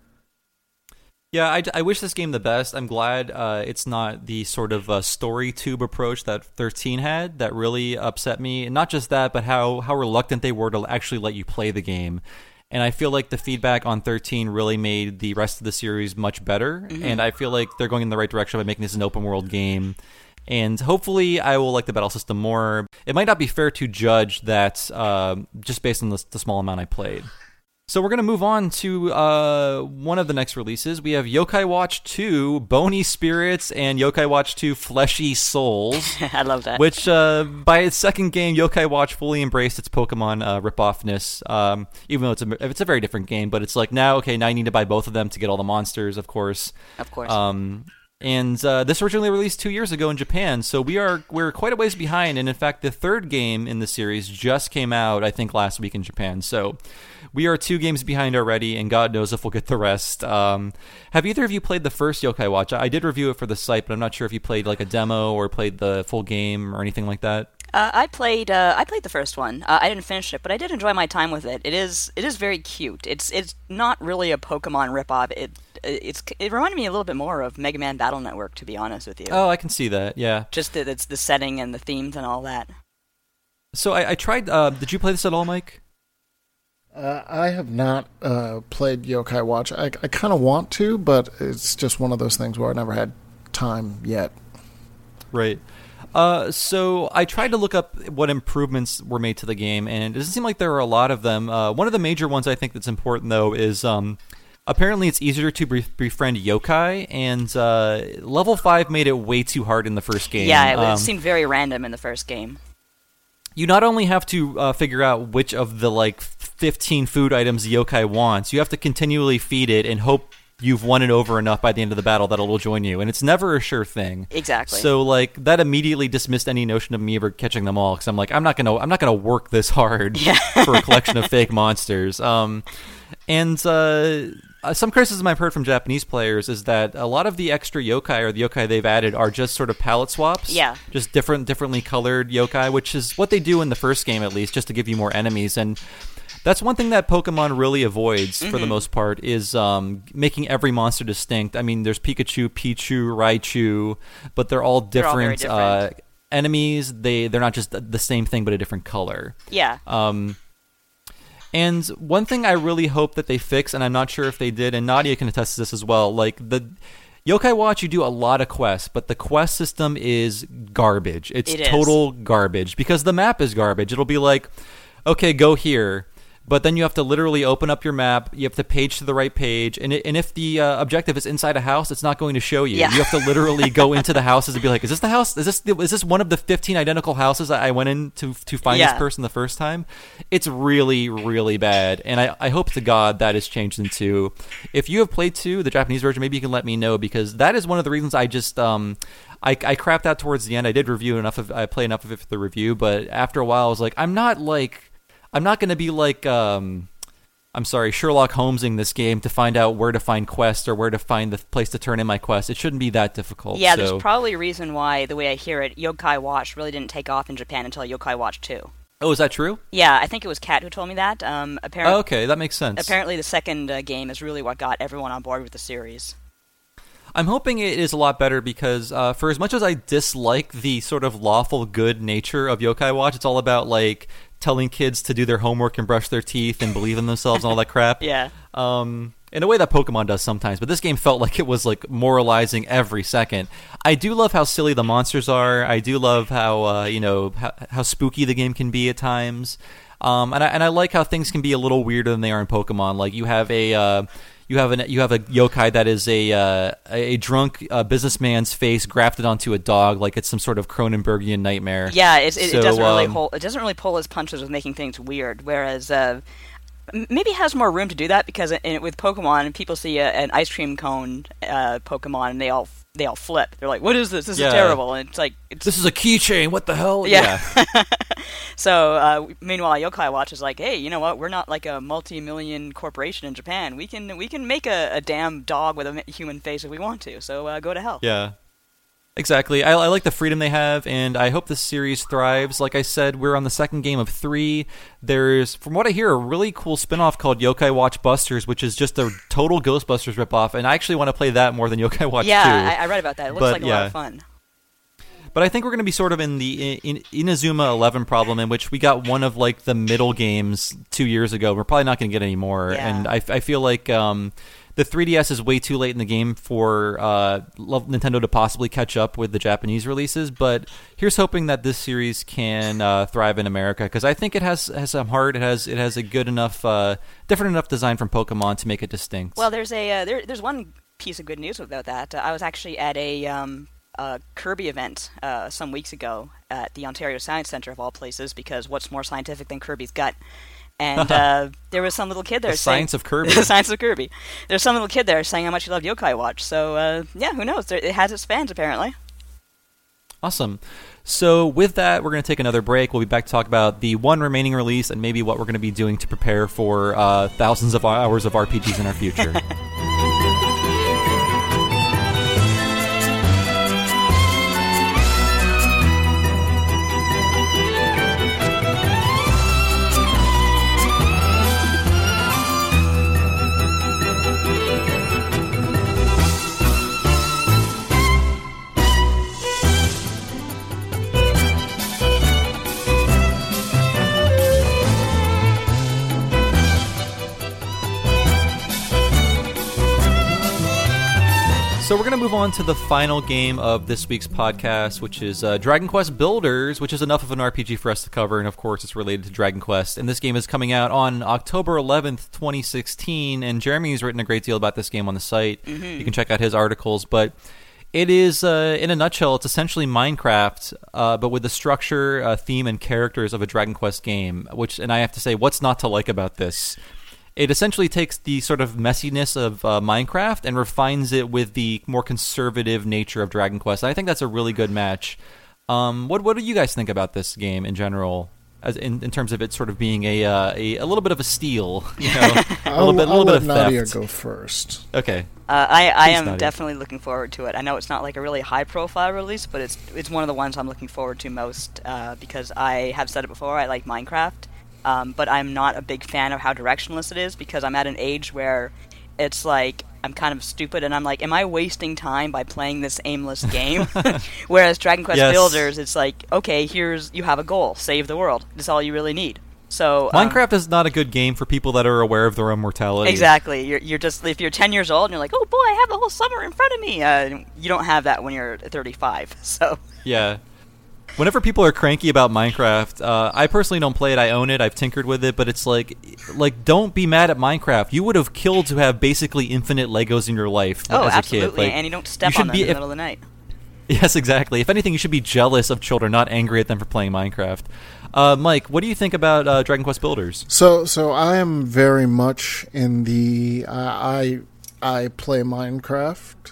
Yeah, I wish this game the best. I'm glad it's not the sort of story tube approach that 13 had that really upset me. And not just that, but how reluctant they were to actually let you play the game. And I feel like the feedback on 13 really made the rest of the series much better. And I feel like they're going in the right direction by making this an open world game. And hopefully I will like the battle system more. It might not be fair to judge that just based on the small amount I played. So we're going to move on to one of the next releases. We have Yokai Watch 2, Bony Spirits, and Yokai Watch 2, Fleshy Souls. I love that. Which, by its second game, Yokai Watch fully embraced its Pokemon rip-offness, even though it's a very different game. But it's like, now you need to buy both of them to get all the monsters, of course. Of course. And this originally released 2 years ago in Japan, so we're quite a ways behind. And in fact, the third game in the series just came out, I think, last week in Japan. So we are 2 games behind already, and God knows if we'll get the rest. Have either of you played the first Yokai Watch? I did review it for the site, but I'm not sure if you played like a demo or played the full game or anything like that. I played the first one. I didn't finish it, but I did enjoy my time with it. It is very cute. It's not really a Pokemon ripoff. It reminded me a little bit more of Mega Man Battle Network, to be honest with you. Oh, I can see that. Yeah, just it's the setting and the themes and all that. So I tried. Did you play this at all, Mike? I have not played Yokai Watch. I kind of want to, but it's just one of those things where I never had time yet. Right. So I tried to look up what improvements were made to the game, and it doesn't seem like there are a lot of them. One of the major ones I think that's important, though, is apparently it's easier to befriend yokai, and level 5 made it way too hard in the first game. Yeah, it seemed very random in the first game. You not only have to figure out which of the 15 food items the yokai wants, you have to continually feed it and hope you've won it over enough by the end of the battle that it'll join you, and it's never a sure thing. Exactly. So that immediately dismissed any notion of me ever catching them all, because I'm like, I'm not gonna work this hard for a collection of fake monsters. Some criticism I've heard from Japanese players is that a lot of the extra yokai or the yokai they've added are just sort of palette swaps. Yeah. Just differently colored yokai, which is what they do in the first game, at least, just to give you more enemies. And that's one thing that Pokemon really avoids, for the most part, is making every monster distinct. I mean, there's Pikachu, Pichu, Raichu, but they're all different, very different. Enemies. They're not just the same thing, but a different color. Yeah. And one thing I really hope that they fix, and I'm not sure if they did, and Nadia can attest to this as well, the Yokai Watch, you do a lot of quests, but the quest system is garbage. It's total garbage, because the map is garbage. It'll be like, okay, go here. But then you have to literally open up your map. You have to page to the right page. And if the objective is inside a house, it's not going to show you. Yeah. You have to literally go into the houses and be like, is this the house? Is this one of the 15 identical houses I went in to find this person the first time? It's really, really bad. And I hope to God that is changed in 2. If you have played 2, the Japanese version, maybe you can let me know, because that is one of the reasons I just... I crapped out towards the end. I did I played enough of it for the review, but after a while I was like, I'm not going to be Sherlock Holmesing this game to find out where to find quests or where to find the place to turn in my quest. It shouldn't be that difficult. Yeah, there's probably a reason why, the way I hear it, Yokai Watch really didn't take off in Japan until Yokai Watch 2. Oh, is that true? Yeah, I think it was Kat who told me that. Okay, that makes sense. Apparently the second game is really what got everyone on board with the series. I'm hoping it is a lot better because for as much as I dislike the sort of lawful good nature of Yokai Watch, it's all about like telling kids to do their homework and brush their teeth and believe in themselves and all that crap. Yeah. In a way that Pokemon does sometimes, but this game felt like it was like moralizing every second. I do love how silly the monsters are. I do love how how spooky the game can be at times. And I like how things can be a little weirder than they are in Pokemon. Like you have a yokai that is a drunk businessman's face grafted onto a dog, like it's some sort of Cronenbergian nightmare. Yeah, it doesn't really pull its punches with making things weird. Whereas maybe it has more room to do that because with Pokemon, people see an ice cream cone Pokemon and they all flip. They're like, "What is this? This is terrible!" And it's like, "This is a keychain. What the hell?" Yeah. So meanwhile, Yokai Watch is like, "Hey, you know what? We're not like a multi-million corporation in Japan. We can make a damn dog with a human face if we want to. So go to hell." Yeah. Exactly. I like the freedom they have, and I hope this series thrives. Like I said, we're on the second game of 3. There's, from what I hear, a really cool spinoff called Yokai Watch Busters, which is just a total Ghostbusters ripoff, and I actually want to play that more than Yokai Watch 2. Yeah, I read about that. It looks like a lot of fun. But I think we're going to be sort of in the Inazuma 11 problem, in which we got one of like the middle games 2 years ago. We're probably not going to get any more, and I feel like the 3DS is way too late in the game for Nintendo to possibly catch up with the Japanese releases. But here's hoping that this series can thrive in America, because I think it has some heart. It has a good enough, different enough design from Pokemon to make it distinct. Well, there's there's one piece of good news about that. I was actually at a Kirby event some weeks ago at the Ontario Science Centre of all places, because what's more scientific than Kirby's gut? And there was some little kid there saying... The science of Kirby. There's some little kid there saying how much he loved Yokai Watch. So, who knows? It has its fans, apparently. Awesome. So with that, we're going to take another break. We'll be back to talk about the one remaining release and maybe what we're going to be doing to prepare for thousands of hours of RPGs in our future. So we're going to move on to the final game of this week's podcast, which is Dragon Quest Builders, which is enough of an RPG for us to cover, and of course it's related to Dragon Quest. And this game is coming out on October 11th, 2016, and Jeremy's written a great deal about this game on the site. Mm-hmm. You can check out his articles, but it is, in a nutshell, it's essentially Minecraft, but with the structure, theme, and characters of a Dragon Quest game, and I have to say, what's not to like about this? It essentially takes the sort of messiness of Minecraft and refines it with the more conservative nature of Dragon Quest. And I think that's a really good match. What do you guys think about this game in general, as in terms of it sort of being a little bit of a steal? You know, a little bit of theft. Nadia go first. Okay. I am Nadia. Definitely looking forward to it. I know it's not like a really high-profile release, but it's one of the ones I'm looking forward to most because I have said it before. I like Minecraft. But I'm not a big fan of how directionless it is, because I'm at an age where it's like I'm kind of stupid and I'm like, am I wasting time by playing this aimless game? Whereas Dragon Quest Builders, it's like, okay, you have a goal, save the world. That's all you really need. So Minecraft is not a good game for people that are aware of their own mortality. Exactly. You're just, if you're 10 years old and you're like, oh boy, I have the whole summer in front of me. You don't have that when you're 35. So yeah. Whenever people are cranky about Minecraft, I personally don't play it. I own it. I've tinkered with it, but it's like, don't be mad at Minecraft. You would have killed to have basically infinite Legos in your life as a kid. Absolutely, and you don't step on them in the middle of the night. Yes, exactly. If anything, you should be jealous of children, not angry at them for playing Minecraft. Mike, what do you think about Dragon Quest Builders? So I am very much in the I play Minecraft.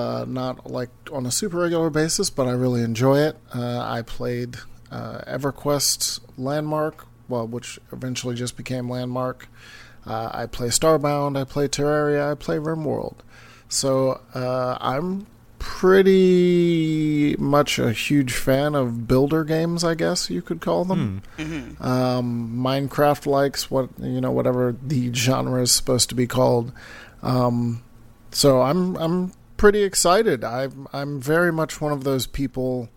Not like on a super regular basis, but I really enjoy it. I played EverQuest Landmark, which eventually just became Landmark. I play Starbound, I play Terraria, I play RimWorld. So I'm pretty much a huge fan of builder games, I guess you could call them. Mm-hmm. Minecraft likes whatever the genre is supposed to be called. So I'm pretty excited. I'm very much one of those people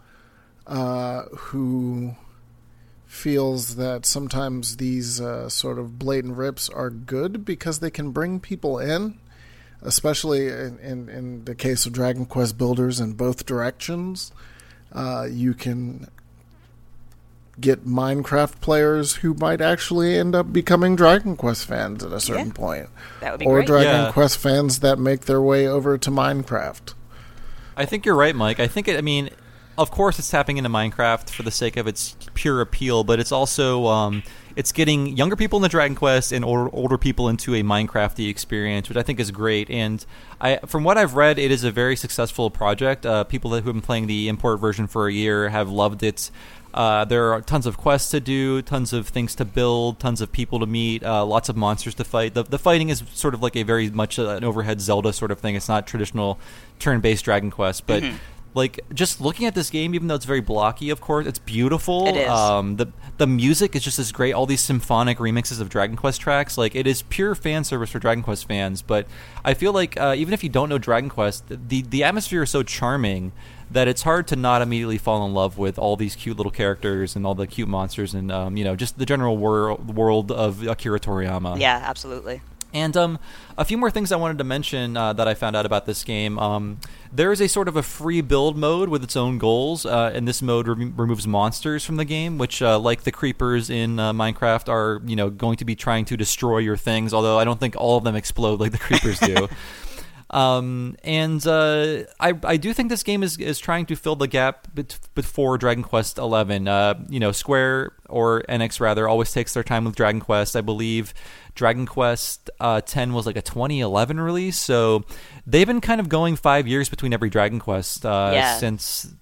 who feels that sometimes these sort of blatant rips are good because they can bring people in, especially in the case of Dragon Quest Builders in both directions. You can get Minecraft players who might actually end up becoming Dragon Quest fans at a certain point. That would be or great. Dragon Quest fans that make their way over to Minecraft. I think you're right, Mike. Of course it's tapping into Minecraft for the sake of its pure appeal, but it's also it's getting younger people into Dragon Quest and older people into a Minecrafty experience, which I think is great. And from what I've read, it is a very successful project. People who have been playing the import version for a year have loved it. There are tons of quests to do, tons of things to build, tons of people to meet, lots of monsters to fight. The fighting is sort of like a very much an overhead Zelda sort of thing. It's not traditional turn-based Dragon Quest, but like just looking at this game, even though it's very blocky, of course, it's beautiful. It is. The music is just as great. All these symphonic remixes of Dragon Quest tracks, like it is pure fan service for Dragon Quest fans. But I feel like even if you don't know Dragon Quest, the atmosphere is so charming that it's hard to not immediately fall in love with all these cute little characters and all the cute monsters and just the general world of Akira Toriyama. Yeah, absolutely. And a few more things I wanted to mention that I found out about this game. There is a sort of a free build mode with its own goals, and this mode removes monsters from the game, which, like the creepers in Minecraft, are going to be trying to destroy your things. Although I don't think all of them explode like the creepers do. I do think this game is trying to fill the gap before Dragon Quest XI. Square, or NX rather, always takes their time with Dragon Quest. I believe Dragon Quest X was like a 2011 release, so they've been kind of going 5 years between every Dragon Quest since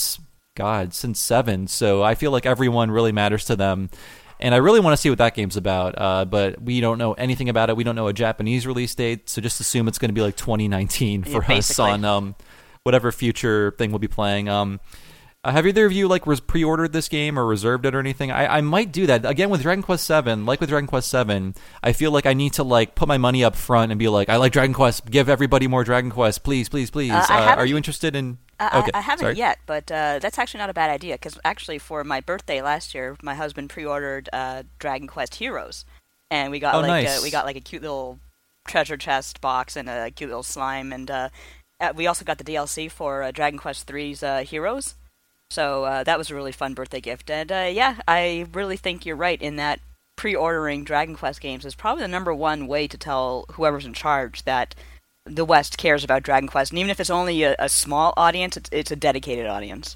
7. So I feel like everyone really matters to them. And I really want to see what that game's about, but we don't know anything about it. We don't know a Japanese release date, so just assume it's going to be like 2019 for us on whatever future thing we'll be playing. Have either of you pre-ordered this game or reserved it or anything? I might do that again with Dragon Quest VII. Like with Dragon Quest VII, I feel like I need to put my money up front and be like, I like Dragon Quest. Give everybody more Dragon Quest, please, please, please. Are you interested in? Okay, I haven't sorry. yet, but that's actually not a bad idea because actually for my birthday last year, my husband pre-ordered Dragon Quest Heroes, and we got nice. We got like a cute little treasure chest box and a cute little slime, and we also got the DLC for Dragon Quest III's Heroes. So that was a really fun birthday gift. And I really think you're right in that pre-ordering Dragon Quest games is probably the number one way to tell whoever's in charge that the West cares about Dragon Quest. And even if it's only a small audience, it's a dedicated audience.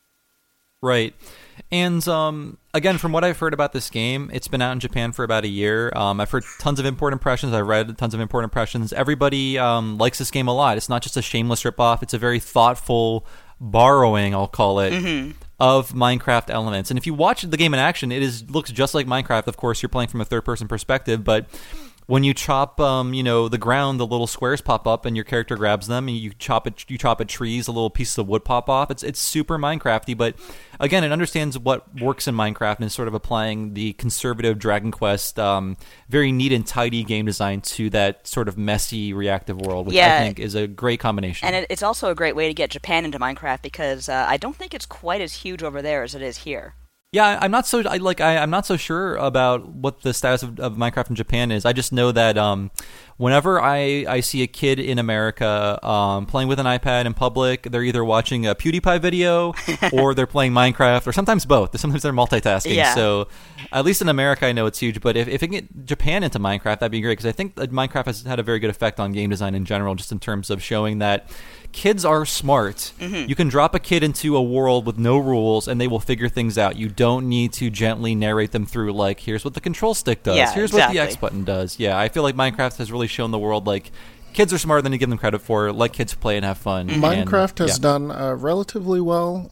Right. And again, from what I've heard about this game, it's been out in Japan for about a year. I've heard tons of import impressions. I've read tons of import impressions. Everybody likes this game a lot. It's not just a shameless ripoff. It's a very thoughtful borrowing, I'll call it, of Minecraft elements. And if you watch the game in action, looks just like Minecraft. Of course, you're playing from a third-person perspective, but when you chop, the ground, the little squares pop up, and your character grabs them, and you chop at trees, the little pieces of wood pop off. It's super Minecrafty, but again, it understands what works in Minecraft and is sort of applying the conservative Dragon Quest, very neat and tidy game design to that sort of messy, reactive world, which I think is a great combination. And it's also a great way to get Japan into Minecraft because I don't think it's quite as huge over there as it is here. Yeah, I'm not so sure about what the status of Minecraft in Japan is. I just know that whenever I see a kid in America playing with an iPad in public, they're either watching a PewDiePie video or they're playing Minecraft, or sometimes both. Sometimes they're multitasking. Yeah. So at least in America, I know it's huge. But if it can get Japan into Minecraft, that'd be great, because I think that Minecraft has had a very good effect on game design in general, just in terms of showing that kids are smart. You can drop a kid into a world with no rules and they will figure things out. You don't need to gently narrate them through, like, here's what the control stick does, here's what the X button does. Yeah, I feel like Minecraft has really shown the world, like, kids are smarter than you give them credit for. Let kids play and have fun. Minecraft has done relatively well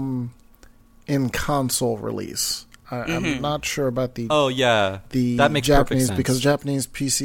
in console release. I'm not sure about the that makes Japanese, sense. because Japanese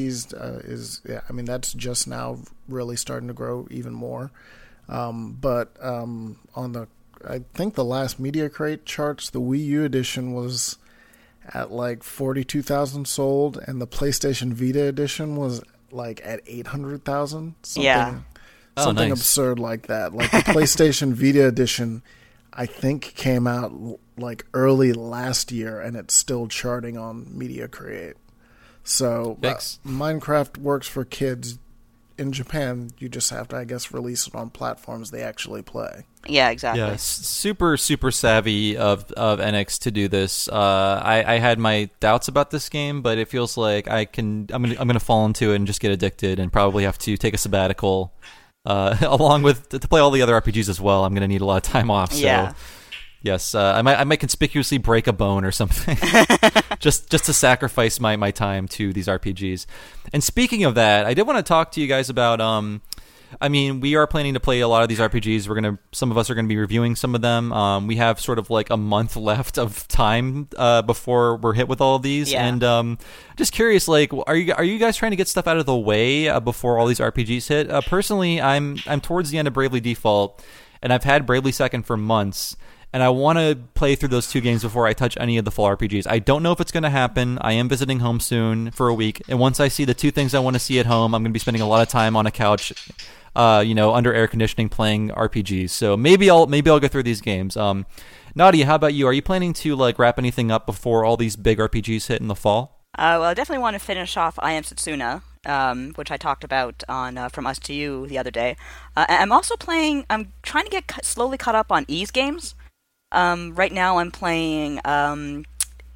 PCs that's just now really starting to grow even more. But on I think the last Media Crate charts, the Wii U edition was at like 42,000 sold, and the PlayStation Vita edition was like at 800,000. Something nice. absurd like that. Like the PlayStation Vita edition, I think came out like early last year, and it's still charting on Media Create. So Minecraft works for kids. In Japan, you just have to, I guess, release it on platforms they actually play. Yeah, exactly. Yeah, super savvy of NX to do this. I had my doubts about this game, but it feels like I'm gonna fall into it and just get addicted, and probably have to take a sabbatical, along with to play all the other RPGs as well. I'm gonna need a lot of time off. So. Yeah. Yes, I might conspicuously break a bone or something, just to sacrifice my time to these RPGs. And speaking of that, I did want to talk to you guys about. I mean, we are planning to play a lot of these RPGs. Some of us are gonna be reviewing some of them. We have sort of like a month left of time before we're hit with all of these. Yeah. And just curious, like, are you guys trying to get stuff out of the way before all these RPGs hit? Personally, I'm towards the end of Bravely Default, and I've had Bravely Second for months. And I want to play through those 2 games before I touch any of the full RPGs. I don't know if it's going to happen. I am visiting home soon for a week. And once I see the 2 things I want to see at home, I'm going to be spending a lot of time on a couch, under air conditioning playing RPGs. So maybe I'll go through these games. Nadia, how about you? Are you planning to like wrap anything up before all these big RPGs hit in the fall? Well, I definitely want to finish off I Am Setsuna, which I talked about on From Us to You the other day. I'm also playing. I'm trying to get slowly caught up on Ys games. Right now I'm playing, Ys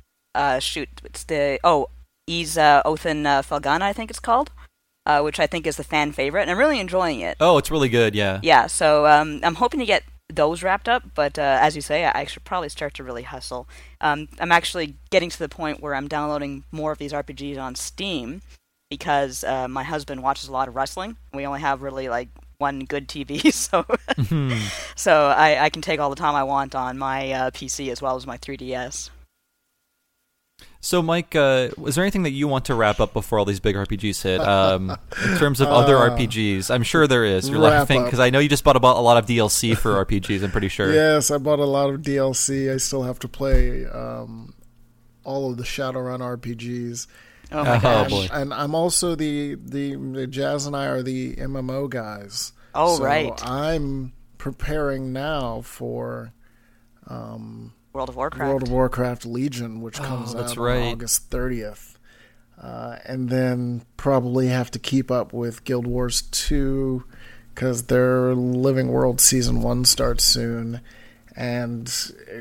Othin Felgana, I think it's called, which I think is the fan favorite, and I'm really enjoying it. Oh, it's really good, yeah. Yeah, so I'm hoping to get those wrapped up, but as you say, I should probably start to really hustle. I'm actually getting to the point where I'm downloading more of these RPGs on Steam, because my husband watches a lot of wrestling. We only have really, like, one good TV, so I can take all the time I want on my PC as well as my 3DS. So, Mike, is there anything that you want to wrap up before all these big RPGs hit? In terms of other RPGs, I'm sure there is. You're laughing because I know you just bought a lot of DLC for RPGs. I'm pretty sure. Yes, I bought a lot of DLC. I still have to play all of the Shadowrun RPGs. Oh my gosh! Boy. And I'm also the Jazz and I are the MMO guys. Oh, so right. I'm preparing now for World of Warcraft. World of Warcraft Legion, which comes out on August 30th. And then probably have to keep up with Guild Wars 2 because their Living World Season 1 starts soon. And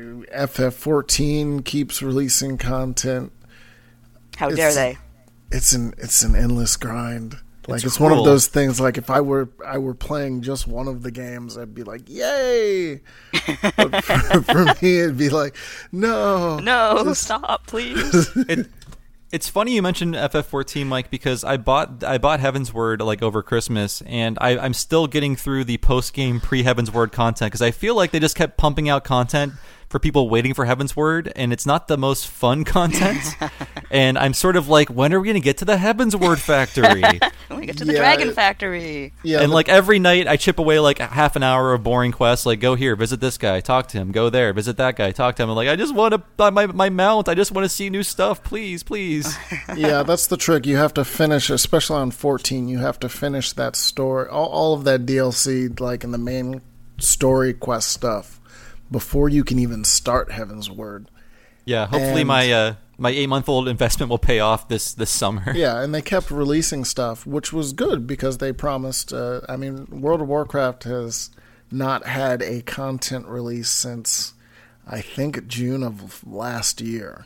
FF14 keeps releasing content. How dare they? It's an endless grind. Like it's cruel. one of those things. Like if I were playing just one of the games, I'd be like, "Yay!" But for me, it'd be like, "No, stop, please." It's funny you mentioned FF14, Mike, because I bought Heavensward like over Christmas, and I'm still getting through the post game pre Heavensward content because I feel like they just kept pumping out content for people waiting for Heavensward, and it's not the most fun content. And I'm sort of like, when are we going to get to the Heavensward factory? When we get to the Dragon Factory. Yeah, and like every night I chip away like half an hour of boring quests, like go here, visit this guy, talk to him, go there, visit that guy, talk to him. I'm like, I just want to buy my mount. I just want to see new stuff, please. Yeah, that's the trick. You have to finish, especially on 14, you have to finish that story, all of that DLC, like in the main story quest stuff, before you can even start Heavensward. Yeah, hopefully my 8-month-old investment will pay off this summer. Yeah, and they kept releasing stuff, which was good because they promised. World of Warcraft has not had a content release since I think June of last year,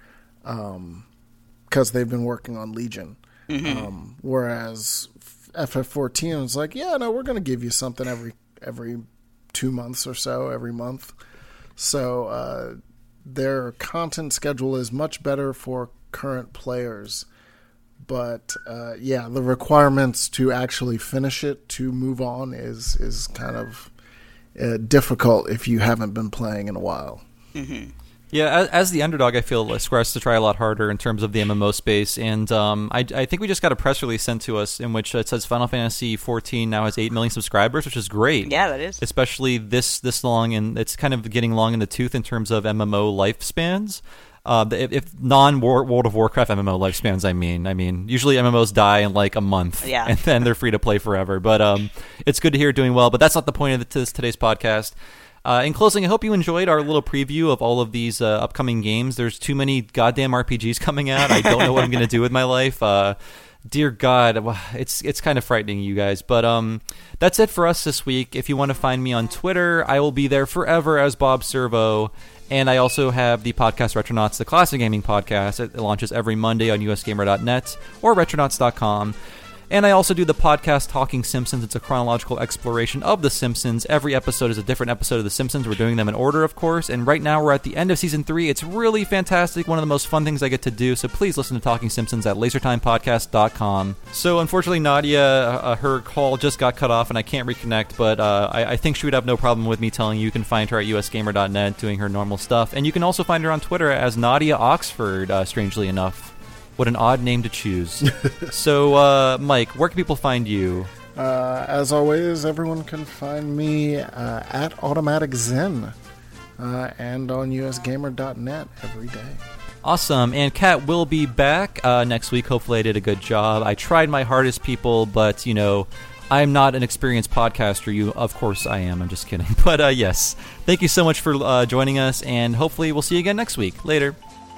because they've been working on Legion. Mm-hmm. Whereas FF14 was like, yeah, no, we're going to give you something every 2 months or so, every month. So their content schedule is much better for current players. But, the requirements to actually finish it, to move on, is kind of difficult if you haven't been playing in a while. Mm-hmm. Yeah, as the underdog, I feel Square has to try a lot harder in terms of the MMO space, and I think we just got a press release sent to us in which it says Final Fantasy XIV now has 8 million subscribers, which is great. Yeah, that is. Especially this long, and it's kind of getting long in the tooth in terms of MMO lifespans. If non-World of Warcraft MMO lifespans, I mean, usually MMOs die in like a month, and then they're free to play forever. But it's good to hear it doing well. But that's not the point of today's podcast. In closing, I hope you enjoyed our little preview of all of these upcoming games. There's too many goddamn RPGs coming out. I don't know what I'm going to do with my life. Dear God, it's kind of frightening, you guys. But that's it for us this week. If you want to find me on Twitter, I will be there forever as Bob Servo. And I also have the podcast Retronauts, the classic gaming podcast. It launches every Monday on usgamer.net or retronauts.com. And I also do the podcast Talking Simpsons. It's a chronological exploration of The Simpsons. Every episode is a different episode of The Simpsons. We're doing them in order, of course. And right now we're at the end of Season 3. It's really fantastic. One of the most fun things I get to do. So please listen to Talking Simpsons at lasertimepodcast.com. So unfortunately, Nadia, her call just got cut off and I can't reconnect. But I think she would have no problem with me telling you can find her at usgamer.net doing her normal stuff. And you can also find her on Twitter as Nadia Oxford, strangely enough. What an odd name to choose. So, Mike, where can people find you? As always, everyone can find me at Automatic Zen and on usgamer.net every day. Awesome. And Kat will be back next week. Hopefully I did a good job. I tried my hardest, people, but, I'm not an experienced podcaster. Of course I am. I'm just kidding. But, yes, thank you so much for joining us, and hopefully we'll see you again next week. Later.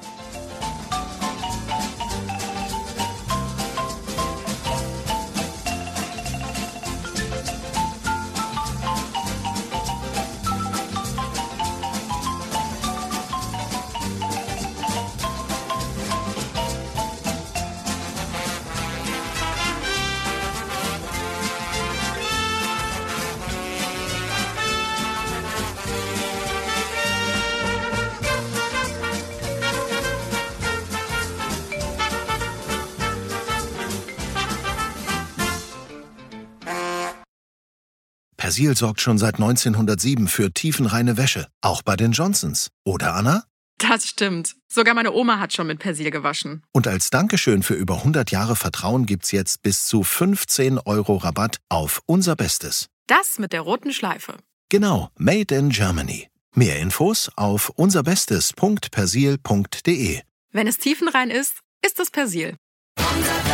Persil sorgt schon seit 1907 für tiefenreine Wäsche, auch bei den Johnsons. Oder, Anna? Das stimmt. Sogar meine Oma hat schon mit Persil gewaschen. Und als Dankeschön für über 100 Jahre Vertrauen gibt's jetzt bis zu 15 € Rabatt auf unser Bestes. Das mit der roten Schleife. Genau, Made in Germany. Mehr Infos auf unserbestes.persil.de. Wenn es tiefenrein ist, ist es Persil.